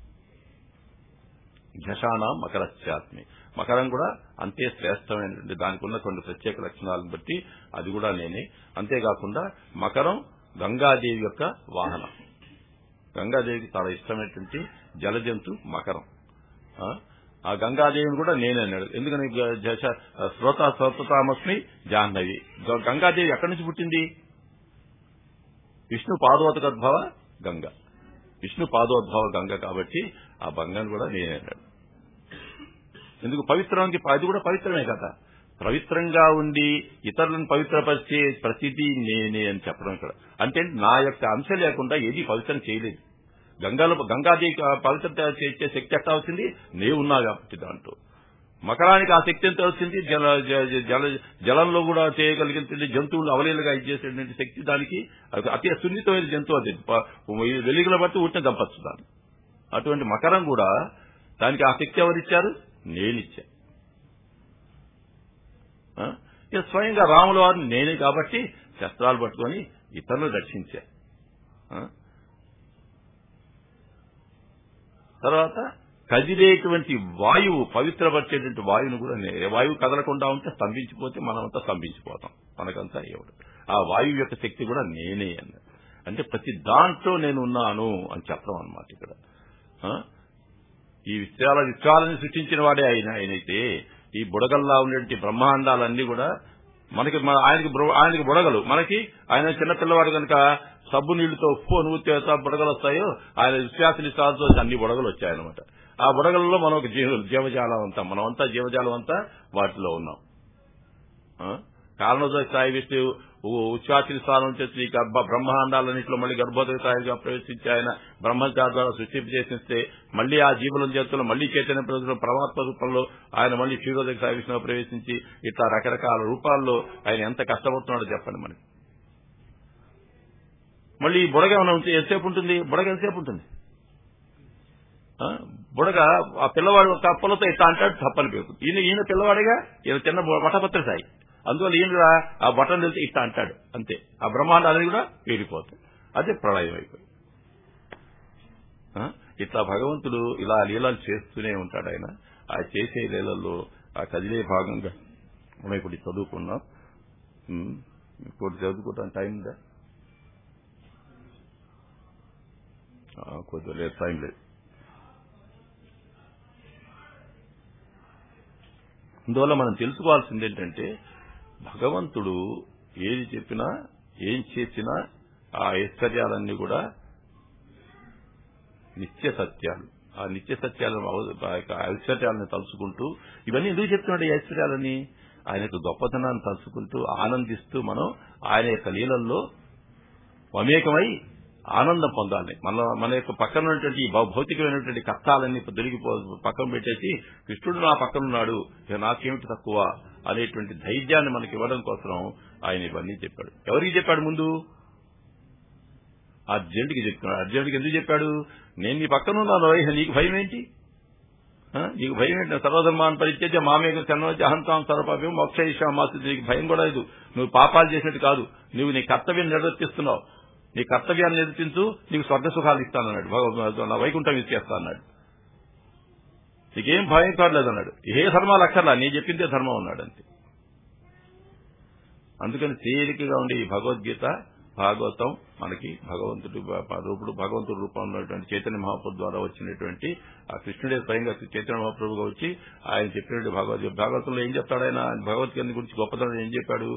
ఝషానా మకరస్యాత్మి, మకరం కూడా అంతే శ్రేష్టమైనటువంటి దానికి ఉన్న కొన్ని ప్రత్యేక లక్షణాలను బట్టి అది కూడా నేనే. అంతేకాకుండా మకరం గంగాదేవి యొక్క వాహనం. గంగాదేవికి చాలా ఇష్టమైనటువంటి జలజంతు మకరం. ఆ గంగాదేవిని కూడా నేనే అన్నాడు. ఎందుకని శ్రోత స్వతామస్మి జాహ్నవి. గంగాదేవి ఎక్కడి నుంచి పుట్టింది? విష్ణు పాదోద్భవ గంగ. విష్ణు పాదోద్భవ గంగ కాబట్టి ఆ గంగను కూడా నేనే అన్నాడు. ఎందుకు పవిత్రానికి? అది కూడా పవిత్రమే కదా. పవిత్రంగా ఉండి ఇతరులను పవిత్రపరిచే ప్రతిదీ నేనే అని చెప్పడం ఇక్కడ. అంటే నా యొక్క అంశ లేకుండా ఏది పవిత్రం చేయలేదు. గంగాలో గంగాదేవి పవిత్రత చేసే శక్తి ఎట్లా వచ్చింది? నే ఉన్నా కాబట్టి దాంట్లో. మకరానికి ఆ శక్తి ఎంత వచ్చింది? జల జల జలంలో కూడా చేయగలిగిన జంతువులు అవలీలుగా ఇచ్చేసేటువంటి శక్తి దానికి. అతి సున్నితమైన జంతువు అది. వెలుగుల బట్టి ఉట్టిన దంపచ్చు దాన్ని. అటువంటి మకరం కూడా దానికి ఆ శక్తి ఎవరిచ్చారు? నేనిచ్చా. ఇక స్వయంగా రాముల వారిని నేనే కాబట్టి శస్త్రాలు పట్టుకొని ఇతరులను రక్షించా. తర్వాత కదిలేటువంటి వాయువు, పవిత్రపరిచేటువంటి వాయువును కూడా నేనే. వాయువు కదలకుండా ఉంటే స్తంభించిపోతే మనమంతా స్తంభించిపోతాం. మనకంతా ఏమిటి ఆ వాయువు యొక్క శక్తి కూడా నేనే అన్న. అంటే ప్రతి దాంట్లో నేను ఉన్నాను అని చెప్పడం అన్నమాట ఇక్కడ. ఈ విషయాల విషయాలను సృష్టించిన వాడే ఆయన. ఆయనైతే ఈ బుడగల్లా ఉండేటువంటి బ్రహ్మాండాలన్నీ కూడా మనకి ఆయనకి ఆయనకి బుడగలు, మనకి ఆయన చిన్నపిల్లవాడు కనుక సబ్బు నీళ్లతో ఉప్పు నూతే బుడగలు వస్తాయో ఆయన విశ్వాస నిశ్వాసతో అన్ని బుడగలు వచ్చాయన్నమాట. ఆ బుడగలలో మనం ఒక జీవ జీవజాలం అంతా, మనమంతా జీవజాలం అంతా వాటిలో ఉన్నాం. కారణోదయ స్థాయి విష్ణు ఉచ్ఛ్వాసిన స్థానం చేసి గర్భ బ్రహ్మాండాలన్నింటిలో మళ్లీ గర్భోదయ స్థాయిగా ప్రవేశించి ఆయన బ్రహ్మచారి ద్వారా సృష్టింపు చేసిస్తే మళ్లీ ఆ జీవుల చేతుల్లో మళ్లీ చైతన్య ప్రవేశంలో పరమాత్మ రూపంలో ఆయన మళ్లీ క్షీరోదయ స్థాయి విష్ణువు ప్రవేశించి ఇట్లా రకరకాల రూపాల్లో ఆయన ఎంత కష్టపడుతున్నాడో చెప్పండి మనకి. మళ్లీ ఈ బుడగ ఏమైనా ఉంటే ఎంతసేపు ఉంటుంది? బుడగ ఎంతసేపు ఉంటుంది? బుడగ ఆ పిల్లవాడు కప్పలతో ఇట్లా అంటాడు, తప్పని పేరు. ఈయన ఈయన పిల్లవాడిగా ఈయన చిన్న వటపత్ర స్థాయి. అందువల్ల ఈయన కూడా ఆ బటన్ వెళ్తే ఇట్లా అంటాడు అంతే. ఆ బ్రహ్మాండాలని కూడా వేడిపోతాయి. అదే ప్రళయం అయిపోయి. ఇట్లా భగవంతుడు ఇలా లీలలు చేస్తూనే ఉంటాడు. ఆయన ఆ చేసే లీలల్లో ఆ కదిలే భాగంగా మనం ఇప్పుడు చదువుకున్నాం. ఇప్పుడు చదువుకోవటానికి టైం ఉందా? కొద్దిగా లేదు, టైం లేదు. అందువల్ల మనం తెలుసుకోవాల్సింది ఏంటంటే భగవంతుడు ఏది చెప్పినా ఏం చేసినా ఆ ఐశ్వర్యాలన్నీ కూడా నిత్య సత్యాలు. ఆ నిత్య సత్యాలను ఐశ్వర్యాలను తలుచుకుంటూ ఇవన్నీ ఎందుకు చెప్తున్నాడు? ఈ ఐశ్వర్యాలని ఆయన యొక్క గొప్పతనాన్ని తలుచుకుంటూ ఆనందిస్తూ మనం ఆయన యొక్క లీలల్లో మమేకమై ఆనందం పొందాలి. మన మన యొక్క పక్కన ఉన్నటువంటి భౌతికమైనటువంటి కష్టాలన్నీ దొరికిపో పక్కన పెట్టేసి కృష్ణుడు నా పక్కనున్నాడు, నాకేమిటి తక్కువ అనేటువంటి ధైర్యాన్ని మనకి ఇవ్వడం కోసం ఆయన ఇవన్నీ చెప్పాడు. ఎవరికి చెప్పాడు? ముందు అర్జునుడికి చెప్తున్నాడు. అర్జునుడికి ఎందుకు చెప్పాడు? నేను నీ పక్కనున్నాను, నీకు భయం ఏంటి? నీకు భయం ఏంటి? సర్వధర్మాన్ని పరిత్యజ్య మామేక చన్నోజ అహంతాం సర్వపాపం మోక్షయిష్యామి మా స్థితి. నీకు భయం కూడా లేదు. నువ్వు పాపాలు చేసినట్టు కాదు, నువ్వు నీ కర్తవ్యం నిర్వర్తిస్తున్నావు. నీ కర్తవ్యాన్ని నిర్వర్తించు, నీకు స్వర్గ సుఖాలు ఇస్తానన్నాడు. భగవంతుడు వైకుంఠం ఇచ్చేస్తా అన్నాడు. నీకేం భయం కావట్లేదన్నాడు. ఏ ధర్మాలు అక్కర్లా, నీ చెప్పిందే ధర్మం అన్నాడు అంతే. అందుకని తేలికగా ఉండే ఈ భగవద్గీత భాగవతం మనకి భగవంతుడు రూపుడు భగవంతుడు రూపంలో ఉన్నటువంటి చైతన్య మహాప్రభు ద్వారా వచ్చినటువంటి ఆ కృష్ణుడే స్వయంగా చైతన్య మహాప్రభుగా వచ్చి ఆయన చెప్పినట్టు భగవద్గీత భాగవతంలో ఏం చెప్తాడు? ఆయన భగవద్గీత గురించి గొప్పతనం ఏం చెప్పాడు?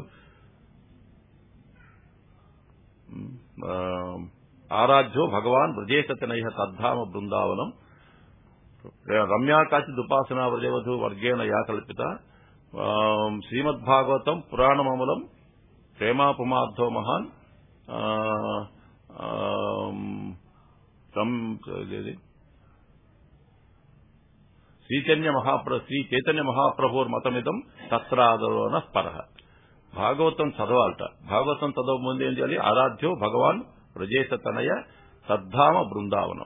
ఆరాధ్యో భగవాన్ బ్రజేశతనయ తద్ధామ బృందావనం రమ్యాకాశి దుపాసనా వ్రజవధు వర్గేణ యా కల్పిత శ్రీమద్భాగవతం పురాణమమలం ప్రేమాపుమార్థో మహాన్ శ్రీచైతన్య మహాప్ర శ్రీ చైతన్య మహాప్రభోర్ మతమిదం తత్రాదరోన పరః. భాగవతం చదవాలట. భాగవతం చదవ ముందు ఏం చేయాలి? ఆరాధ్యో భగవాన్ బ్రజేశతనయ తద్ధామ బృందావనం.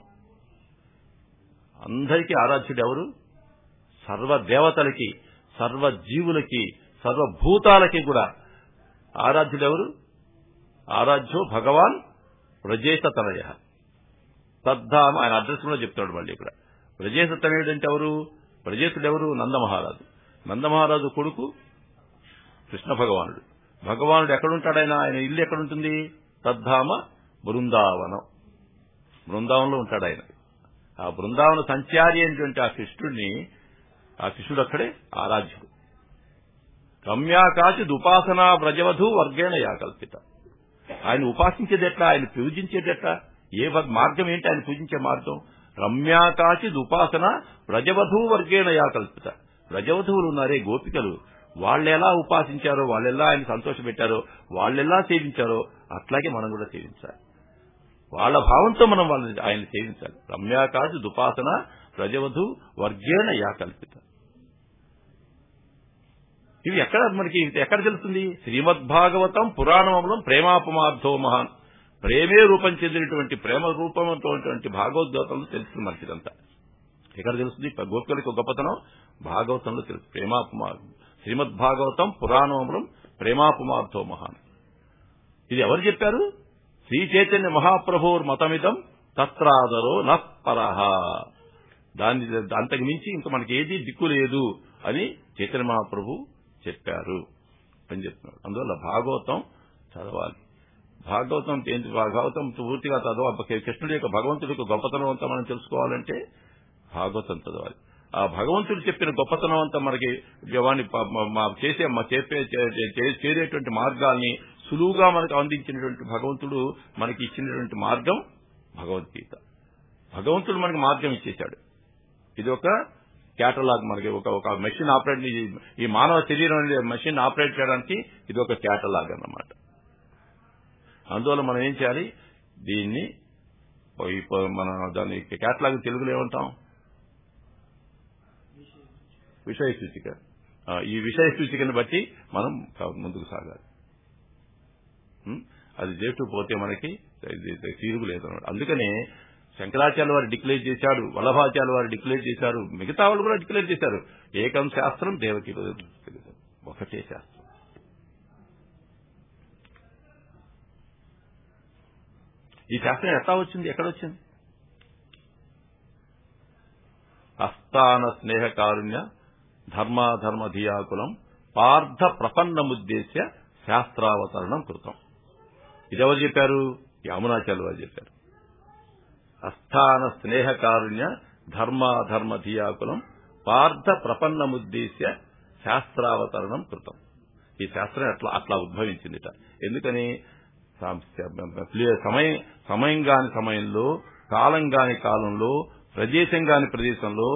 అందరికీ ఆరాధ్యుడు ఎవరు? సర్వదేవతలకి, సర్వజీవులకి, సర్వభూతాలకి కూడా ఆరాధ్యుడు ఎవరు? ఆరాధ్యో భగవాన్ బ్రజేశతనయ తద్ధామ. ఆయన అడ్రస్ కూడా చెప్తాడు మళ్ళీ ఇక్కడ. బ్రజేశతనయుడు అంటే ఎవరు? బ్రజేశుడు ఎవరు? నందమహారాజు. నందమహారాజు కొడుకు కృష్ణ భగవానుడు. భగవానుడు ఎక్కడుంటాడు? ఆయన ఆయన ఇల్లు ఎక్కడుంటుంది? తద్ధామ బృందావనం. బృందావనంలో ఉంటాడు ఆయన. ఆ బృందావన సంచారి అయినటువంటి ఆ కృష్ణుడిని ఆ కృష్ణుడు అక్కడే ఆరాధ్యుడు. రమ్యాకాచి దుపాసన వ్రజవధు వర్గేణ యా కల్పిత. ఆయన ఉపాసించేది ఎట్లా, ఆయన పూజించేది ఎట్లా, ఏ మార్గం ఏంటి ఆయన పూజించే మార్గం? రమ్యాకాచి దుపాసన వ్రజవధు వర్గేణ యా కల్పిత. వ్రజవధువులు ఉన్నారే గోపికలు, వాళ్ళెలా ఉపాసించారో, వాళ్ళెలా ఆయన సంతోషపెట్టారో, వాళ్ళెలా సేవించారో అట్లాగే మనం కూడా సేవించాలి. వాళ్ళ భావంతో మనం వాళ్ళని ఆయన సేవించాలి. రమ్యాకాచి దుపాసన వ్రజవధు వర్గేణ యా కల్పిత. ఇవి ఎక్కడ మనకి ఎక్కడ తెలుస్తుంది? శ్రీమద్భాగవతం పురాణంలో ప్రేమాపమార్థో మహాన్. ప్రేమే రూపం చెందినటువంటి ప్రేమ రూపమైనటువంటి భాగవద్గీతంలో తెలుస్తుంది మనకి. ఇదంతా ఎక్కడ తెలుస్తుంది? గోపికలకు గొప్పతనం భాగవతంలో తెలుసు. ప్రేమాపమా శ్రీమద్భాగవతం పురాణంలో ప్రేమాపమార్థో మహాన్. ఇది ఎవరు చెప్పారు? శ్రీ చైతన్య మహాప్రభుర్ మతమిదం తత్రాదరో నఃపరః. దాన్ని అంతకు మించి ఇంకా మనకి ఏది దిక్కు లేదు అని చైతన్య మహాప్రభు చెప్పారు అని చెప్తున్నాడు. అందువల్ల భాగవతం చదవాలి. భాగవతం భాగవతం పూర్తిగా చదవాలి. కృష్ణుడి యొక్క భగవంతుడి యొక్క గొప్పతనం అంతా మనం తెలుసుకోవాలంటే భాగవతం చదవాలి. ఆ భగవంతుడు చెప్పిన గొప్పతనం అంతా మనకి వాడిని చేసే చెప్పే చేరేటువంటి మార్గాల్ని సులువుగా మనకు అందించినటువంటి భగవంతుడు మనకి ఇచ్చినటువంటి మార్గం భగవద్గీత. భగవంతుడు మనకి మార్గం ఇచ్చేశాడు. ఇది ఒక క్యాటలాగ్, మనకి ఒక ఒక మెషిన్ ఆపరేట్, ఈ మానవ శరీరం మెషిన్ ఆపరేట్ చేయడానికి ఇది ఒక క్యాటలాగ్ అన్నమాట. అందువల్ల మనం ఏం చేయాలి? దీన్ని మన దాన్ని క్యాటలాగ్ తెలుగులో ఏమంటాం? విషయ సూచిక. ఈ విషయ సూచికను బట్టి మనం ముందుకు సాగాలి. అది చేస్తూ పోతే మనకి తీరుగు లేదన్నమాట. అందుకనే శంకరాచార్య వారు డిక్లేర్ చేశాడు, వల్లభాచార్య వారు డిక్లేర్ చేశారు, మిగతా వాళ్ళు కూడా డిక్లేర్ చేశారు. ఏకం శాస్త్రం దేవకి, ఒకటే శాస్త్రం. ఈ శాస్త్రం ఎట్లా వచ్చింది? ఎక్కడ వచ్చింది? అస్థాన స్నేహ కారుణ్య ధర్మాధర్మ ధియాకులం పార్థ ప్రపన్నముద్దేశ్య శాస్త్రావతరణం కృతం. ఇదెవరు చెప్పారు? యమునాచార్య వారు చెప్పారు. అస్థాన స్నేహ కారుణ్య ధర్మాధర్మ ధియాకులం పార్థ ప్రపన్నముద్దేశ్య శాస్త్రావతరణం కృతం. ఈ శాస్త్రం అట్లా అట్లా ఉద్భవించిందిట. ఎందుకని? సమయం సమయం కాని సమయంలో, కాలం కాని కాలంలో, ప్రదేశం కాని ప్రదేశంలో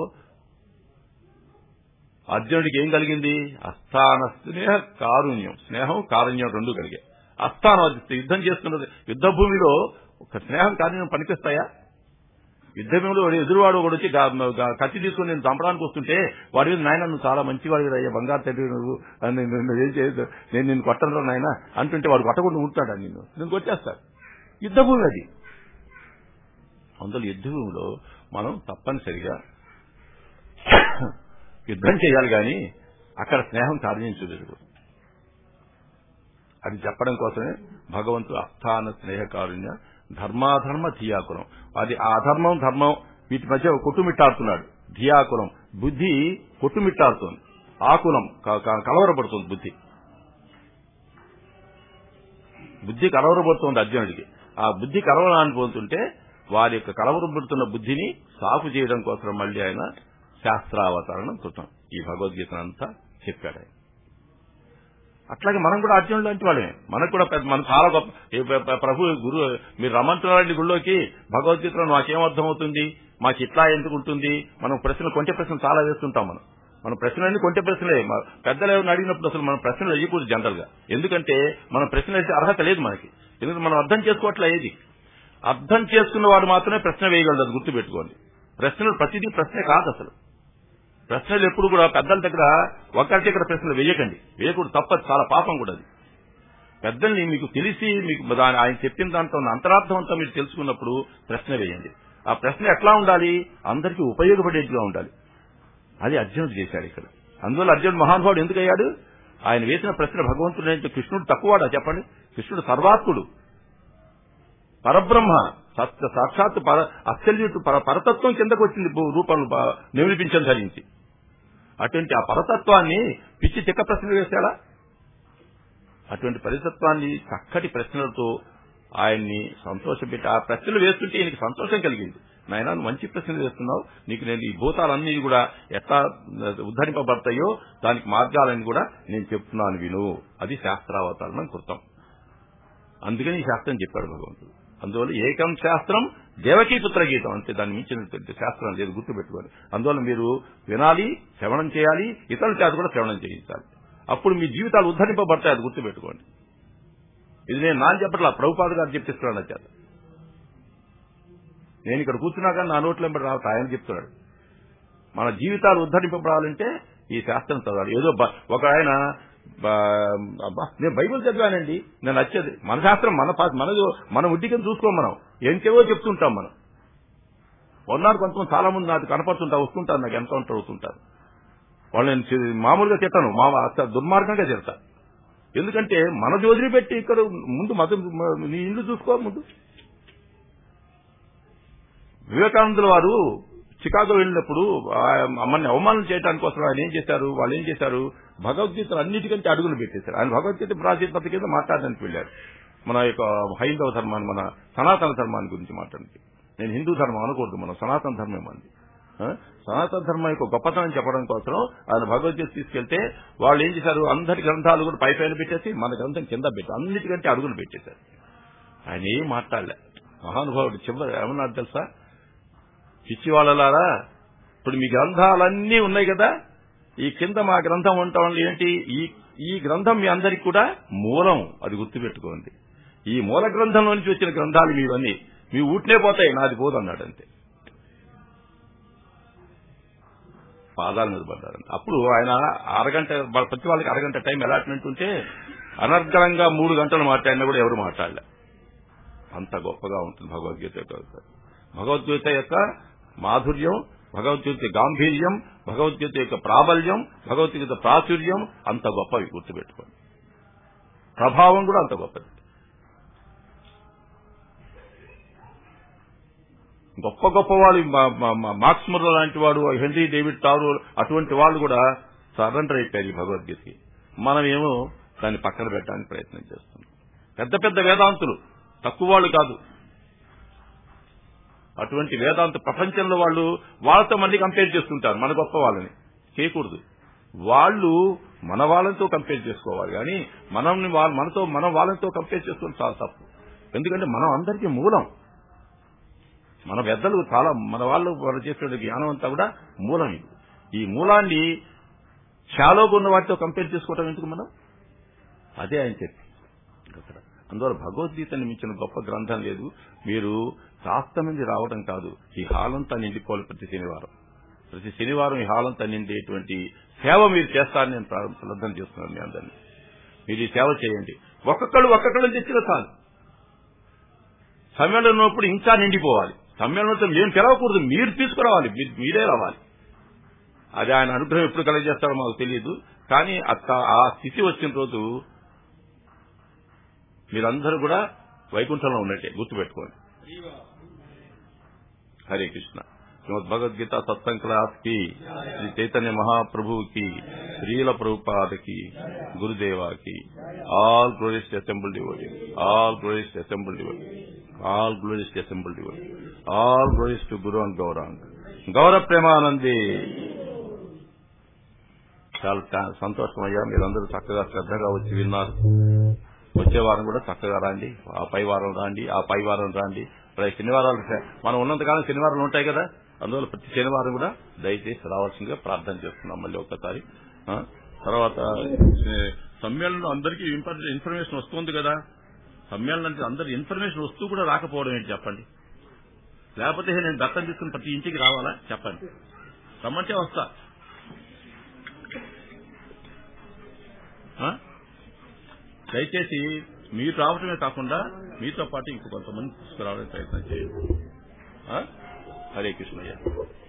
అర్జునుడికి ఏం కలిగింది? అస్థాన స్నేహ కారుణ్యం. స్నేహం కారుణ్యం రెండు కలిగాయి. అస్థానం యుద్ధం చేస్తున్నది. యుద్ధ భూమిలో ఒక స్నేహం కారుణ్యం పనికిస్తాయా? యుద్ధ భూమిలో ఎదురువాడు ఒకటి వచ్చి కత్తి తీసుకుని నేను చంపడానికి వస్తుంటే వాడి మీద, నాయన నువ్వు చాలా మంచివాడు అయ్యా, బంగారు తండ్రి నువ్వు, ఏం చేయదు, నేను నిన్ను కొట్టను నాయన అంటుంటే వాడు కొట్టకుండా ఉంటాడా? నిన్ను నేను కొట్టేస్తాడు. యుద్ధ భూమి అది. అందులో యుద్ధ భూమిలో మనం తప్పనిసరిగా యుద్ధం చేయాలి, కానీ అక్కడ స్నేహం కారుణ్యించలేదు. అది చెప్పడం కోసమే భగవంతుడు అస్థాన స్నేహ కారుణ్య ధర్మాధర్మ ధియాకులం. అది ఆ అధర్మం ధర్మం వీటి మధ్య కొట్టుమిట్టాడుతున్నాడు. ధియాకులం బుద్ధి కొట్టుమిట్టాడుతుంది. ఆకులం కలవరపడుతుంది. బుద్ధి బుద్ధి కలవరపడుతుంది అర్జునుడికి. ఆ బుద్ధి కలవరాన్ని పోతుంటే వారి యొక్క కలవరపడుతున్న బుద్ధిని సాఫు చేయడం కోసం మళ్లీ ఆయన శాస్త్రావతరణం కృతం. ఈ భగవద్గీతనంతా చెప్పాడు ఆయన. అట్లాగే మనం కూడా అర్జునుడు లాంటి వాళ్ళమే. మనకు కూడా మనం చాలా గొప్ప ప్రభు గురు మీరు రమ్మంటున్నారండి గుళ్ళోకి, భగవద్గీతలో మాకేమర్థమవుతుంది, మాకు ఇట్లా ఎందుకు ఉంటుంది? మనం ప్రశ్నలు కొంచెం ప్రశ్నలు చాలా వేస్తుంటాం. మనం మన ప్రశ్నలన్నీ కొంచెం ప్రశ్నలే. పెద్దలు ఎవరిని అడిగినప్పుడు అసలు మనం ప్రశ్నలు వేయకూడదు జనరల్ గా. ఎందుకంటే మనం ప్రశ్నలు వేసే అర్హత లేదు మనకి. ఎందుకంటే మనం అర్థం చేసుకోవట్లే. ఏది అర్థం చేసుకున్న వాడు మాత్రమే ప్రశ్న వేయగలదు. అది గుర్తుపెట్టుకోండి. ప్రశ్నలు ప్రతిదీ ప్రశ్నే కాదు అసలు. ప్రశ్నలు ఎప్పుడు కూడా పెద్దల దగ్గర ఒకరి దగ్గర ప్రశ్నలు వేయకండి. వేయకూడదు, తప్పదు, చాలా పాపం కూడా అది. పెద్దల్ని మీకు తెలిసి మీకు ఆయన చెప్పిన దాంట్లో ఉన్న అంతరార్థం అంతా మీరు తెలుసుకున్నప్పుడు ప్రశ్న వేయండి. ఆ ప్రశ్న ఎట్లా ఉండాలి? అందరికీ ఉపయోగపడేట్టుగా ఉండాలి. అది అర్జునుడు చేశాడు ఇక్కడ. అందువల్ల అర్జునుడు మహానుభావుడు ఎందుకు అయ్యాడు? ఆయన వేసిన ప్రశ్న భగవంతుడు అంటే కృష్ణుడు తక్కువడా చెప్పండి? కృష్ణుడు సర్వాత్ముడు, పరబ్రహ్మ, సాక్షాత్ అత్యల్యుడు, పరతత్వం కిందకు వచ్చింది రూపం నిరూపించడం ధరించి. అటువంటి ఆ పరతత్వాన్ని పిచ్చి చెక్క ప్రశ్నలు వేశాడా? అటువంటి పరితత్వాన్ని చక్కటి ప్రశ్నలతో ఆయన్ని సంతోషపెట్టి ఆ ప్రశ్నలు వేస్తుంటే ఈయనకి సంతోషం కలిగింది. నాయన నువ్వు మంచి ప్రశ్న చేస్తున్నావు, నీకు నేను ఈ భూతాలన్నీ కూడా ఎట్లా ఉద్ధరింపబడతాయో దానికి మార్గాలని కూడా నేను చెప్తున్నాను విను. అది శాస్త్రావతారణం కృతం. అందుకని ఈ శాస్త్రం చెప్పాడు భగవంతుడు. అందువల్ల ఏకం శాస్త్రం దేవకీపుత్ర గీతం అంతే, దాన్ని మించినటువంటి శాస్త్రం లేదు, గుర్తుపెట్టుకోవాలి. అందువల్ల మీరు వినాలి, శ్రవణం చేయాలి, ఇతరుల చేత కూడా శ్రవణం చేయించాలి. అప్పుడు మీ జీవితాలు ఉద్ధరింపబడతాయి, అది గుర్తుపెట్టుకోండి. ఇది నేను నాన్న చెప్పట్లా, ప్రభుపాద గారు చెప్పిస్తున్నాడు చేత. నేను ఇక్కడ కూర్చున్నా కానీ నా నోట్లో ఎంబడి రావట ఆయన చెప్తున్నాడు. మన జీవితాలు ఉద్ధరింపబడాలంటే ఈ శాస్త్రం చదవాలి. ఏదో ఒక ఆయన నేను బైబిల్ చదివానండి, నేను నచ్చేది మన శాస్త్రం, మన మన మన ఉడ్డికని చూసుకోం, మనం ఎంకేవో చెప్తుంటాం. మనం ఉన్నారు కొంతమంది, చాలా మంది నాకు కనపడుతుంటా వస్తుంటారు, నాకు ఎన్కౌంటర్ అవుతుంటారు. వాళ్ళు నేను మామూలుగా తిట్టాను, మా దుర్మార్గంగా తిడతా. ఎందుకంటే మన జోదిని పెట్టి ఇక్కడ ముందు మతం నీ ఇల్లు చూసుకో. ముందు వివేకానందుల వారు చికాగో వెళ్ళినప్పుడు మనల్ని అవమానం చేయడానికి కోసం ఆయన ఏం చేశారు, వాళ్ళు ఏం చేశారు, భగవద్గీతలు అన్నిటికంటే అడుగులు పెట్టేశారు. ఆయన భగవద్గీత ప్రాచీనత కింద మాట్లాడడానికి వెళ్ళారు. మన యొక్క హైందవ ధర్మాన్ని, మన సనాతన ధర్మాన్ని గురించి మాట్లాడడానికి. నేను హిందూ ధర్మం అనకూడదు, మనం సనాతన ధర్మం అంది. సనాతన ధర్మం యొక్క గొప్పతనం చెప్పడం కోసం ఆయన భగవద్గీత తీసుకెళ్తే వాళ్ళు ఏం చేశారు, అందరి గ్రంథాలు కూడా పై పైన పెట్టేసి మన గ్రంథం కింద పెట్టి అన్నిటికంటే అడుగులు పెట్టేశారు. ఆయన ఏం మాట్లాడలే. మహానుభావుడు చివరి ఏమన్నారు తెలుసా, పిచ్చి వాళ్ళలారా, ఇప్పుడు మీ గ్రంథాలన్నీ ఉన్నాయి కదా, ఈ కింద మా గ్రంథం ఉండటం వల్ల ఏంటి, ఈ ఈ గ్రంథం మీ అందరికి కూడా మూలం, అది గుర్తుపెట్టుకోండి. ఈ మూల గ్రంథంలో నుంచి వచ్చిన గ్రంథాలు మీవన్నీ మీ ఊటినే పోతాయి, నాది పోదన్నాడు. అంతే, పాదాలు నిలబడ్డారు. అప్పుడు ఆయన అరగంట, ప్రతి వాళ్ళకి అరగంట టైం అలాట్మెంట్ ఉంటే అనర్గళంగా మూడు గంటలు మాట్లాడినా కూడా ఎవరు మాట్లాడలే. అంత గొప్పగా ఉంటుంది భగవద్గీత యొక్క భగవద్గీత యొక్క మాధుర్యం, భగవద్గీత గాంభీర్యం, భగవద్గీత యొక్క ప్రాబల్యం, భగవద్గీత ప్రాచుర్యం అంత గొప్పవి, గుర్తుపెట్టుకోండి. ప్రభావం కూడా అంత గొప్పది. గొప్ప గొప్ప వాళ్ళు, మార్క్స్ ముర్రో లాంటి వాడు, హెన్రీ డేవిడ్ టారో అటువంటి వాళ్ళు కూడా సరెండర్ అయిపోయారు ఈ భగవద్గీతకి. మనమేమో దాన్ని పక్కన పెట్టడానికి ప్రయత్నం చేస్తున్నాం. పెద్ద పెద్ద వేదాంతులు తక్కువ వాళ్ళు కాదు. అటువంటి వేదాంత ప్రపంచంలో వాళ్ళు వాళ్ళతో మళ్ళీ కంపేర్ చేసుకుంటారు, మన గొప్ప వాళ్ళని చేయకూడదు. వాళ్ళు మన వాళ్ళతో కంపేర్ చేసుకోవాలి, కానీ మనం మనతో మనం వాళ్ళతో కంపేర్ చేసుకోవడం చాలా తప్పు. ఎందుకంటే మనం అందరికీ మూలం. మన పెద్దలు చాలా, మన వాళ్ళు వాళ్ళు చేసే జ్ఞానం అంతా కూడా మూలం. ఇది ఈ మూలాన్ని షాలోగా ఉన్న వాటితో కంపేర్ చేసుకోవటం ఎందుకు మనం? అదే ఆయన చెప్పి అక్కడ. అందువల్ల భగవద్గీతని మించిన గొప్ప గ్రంథం లేదు. మీరు శాస్త్రం నుంచి రావడం కాదు, ఈ హాలంతా నిండిపోవాలి. ప్రతి శనివారం ప్రతి శనివారం ఈ హాలంతా నిండేటువంటి సేవ మీరు చేస్తారని నేను ప్రారంభం చేస్తున్నాను మీ అందరినీ. మీరు ఈ సేవ చేయండి. ఒక్కొక్కళ్ళు ఒక్కొక్కళ్ళు తెచ్చిన చాలు. సమ్మేళనం ఉన్నప్పుడు ఇంకా నిండిపోవాలి. సమ్మేళనంతో మేము తెలవకూడదు, మీరు తీసుకురావాలి, మీరే రావాలి. అది ఆయన అనుగ్రహం ఎప్పుడు కలగజేస్తారో మాకు తెలియదు, కానీ ఆ స్థితి వచ్చిన రోజు మీరందరూ కూడా వైకుంఠంలో ఉన్నట్టే, గుర్తుపెట్టుకోండి. హరే కృష్ణ. శ్రీమద్ భగవద్గీత సత్సంగ్ క్లాస్ కి, శ్రీ చైతన్య మహాప్రభుకి, శ్రీల ప్రభుపాదకి, గురుదేవాకి, all glories assemble devotees, all glories assemble devotees, all glories assemble devotees, all glories to guru and Gaurang Gaura Premanandi. చాలా సంతోషం అయ్యా, మీరందరూ చక్కగా శ్రద్ధగా వచ్చి విన్నారు. వచ్చే వారం కూడా చక్కగా రండి, ఆ పై వారం రాండి, ఆ పై వారం రాండి. శనివారాలు మనం ఉన్నంతకాలం శనివారాలు ఉంటాయి కదా, అందువల్ల ప్రతి శనివారం కూడా దయచేసి రావాల్సిందిగా ప్రార్థన చేస్తున్నాం. మళ్ళీ ఒక్కసారి తర్వాత సమ్మేళనం అందరికీ ఇన్ఫర్మేషన్ వస్తుంది కదా, సమ్మేళనానికి అందరి ఇన్ఫర్మేషన్ వస్తూ కూడా రాకపోవడం ఏంటి చెప్పండి? లేకపోతే నేను దత్తం తీసుకుని ప్రతి ఇంటికి రావాలా చెప్పండి? రమ్మంటే వస్తా. దయచేసి మీరు రావటమే కాకుండా మీతో పాటు ఇంకో కొంతమంది తీసుకురావడానికి ప్రయత్నం చేయండి. హరే కృష్ణయ్య.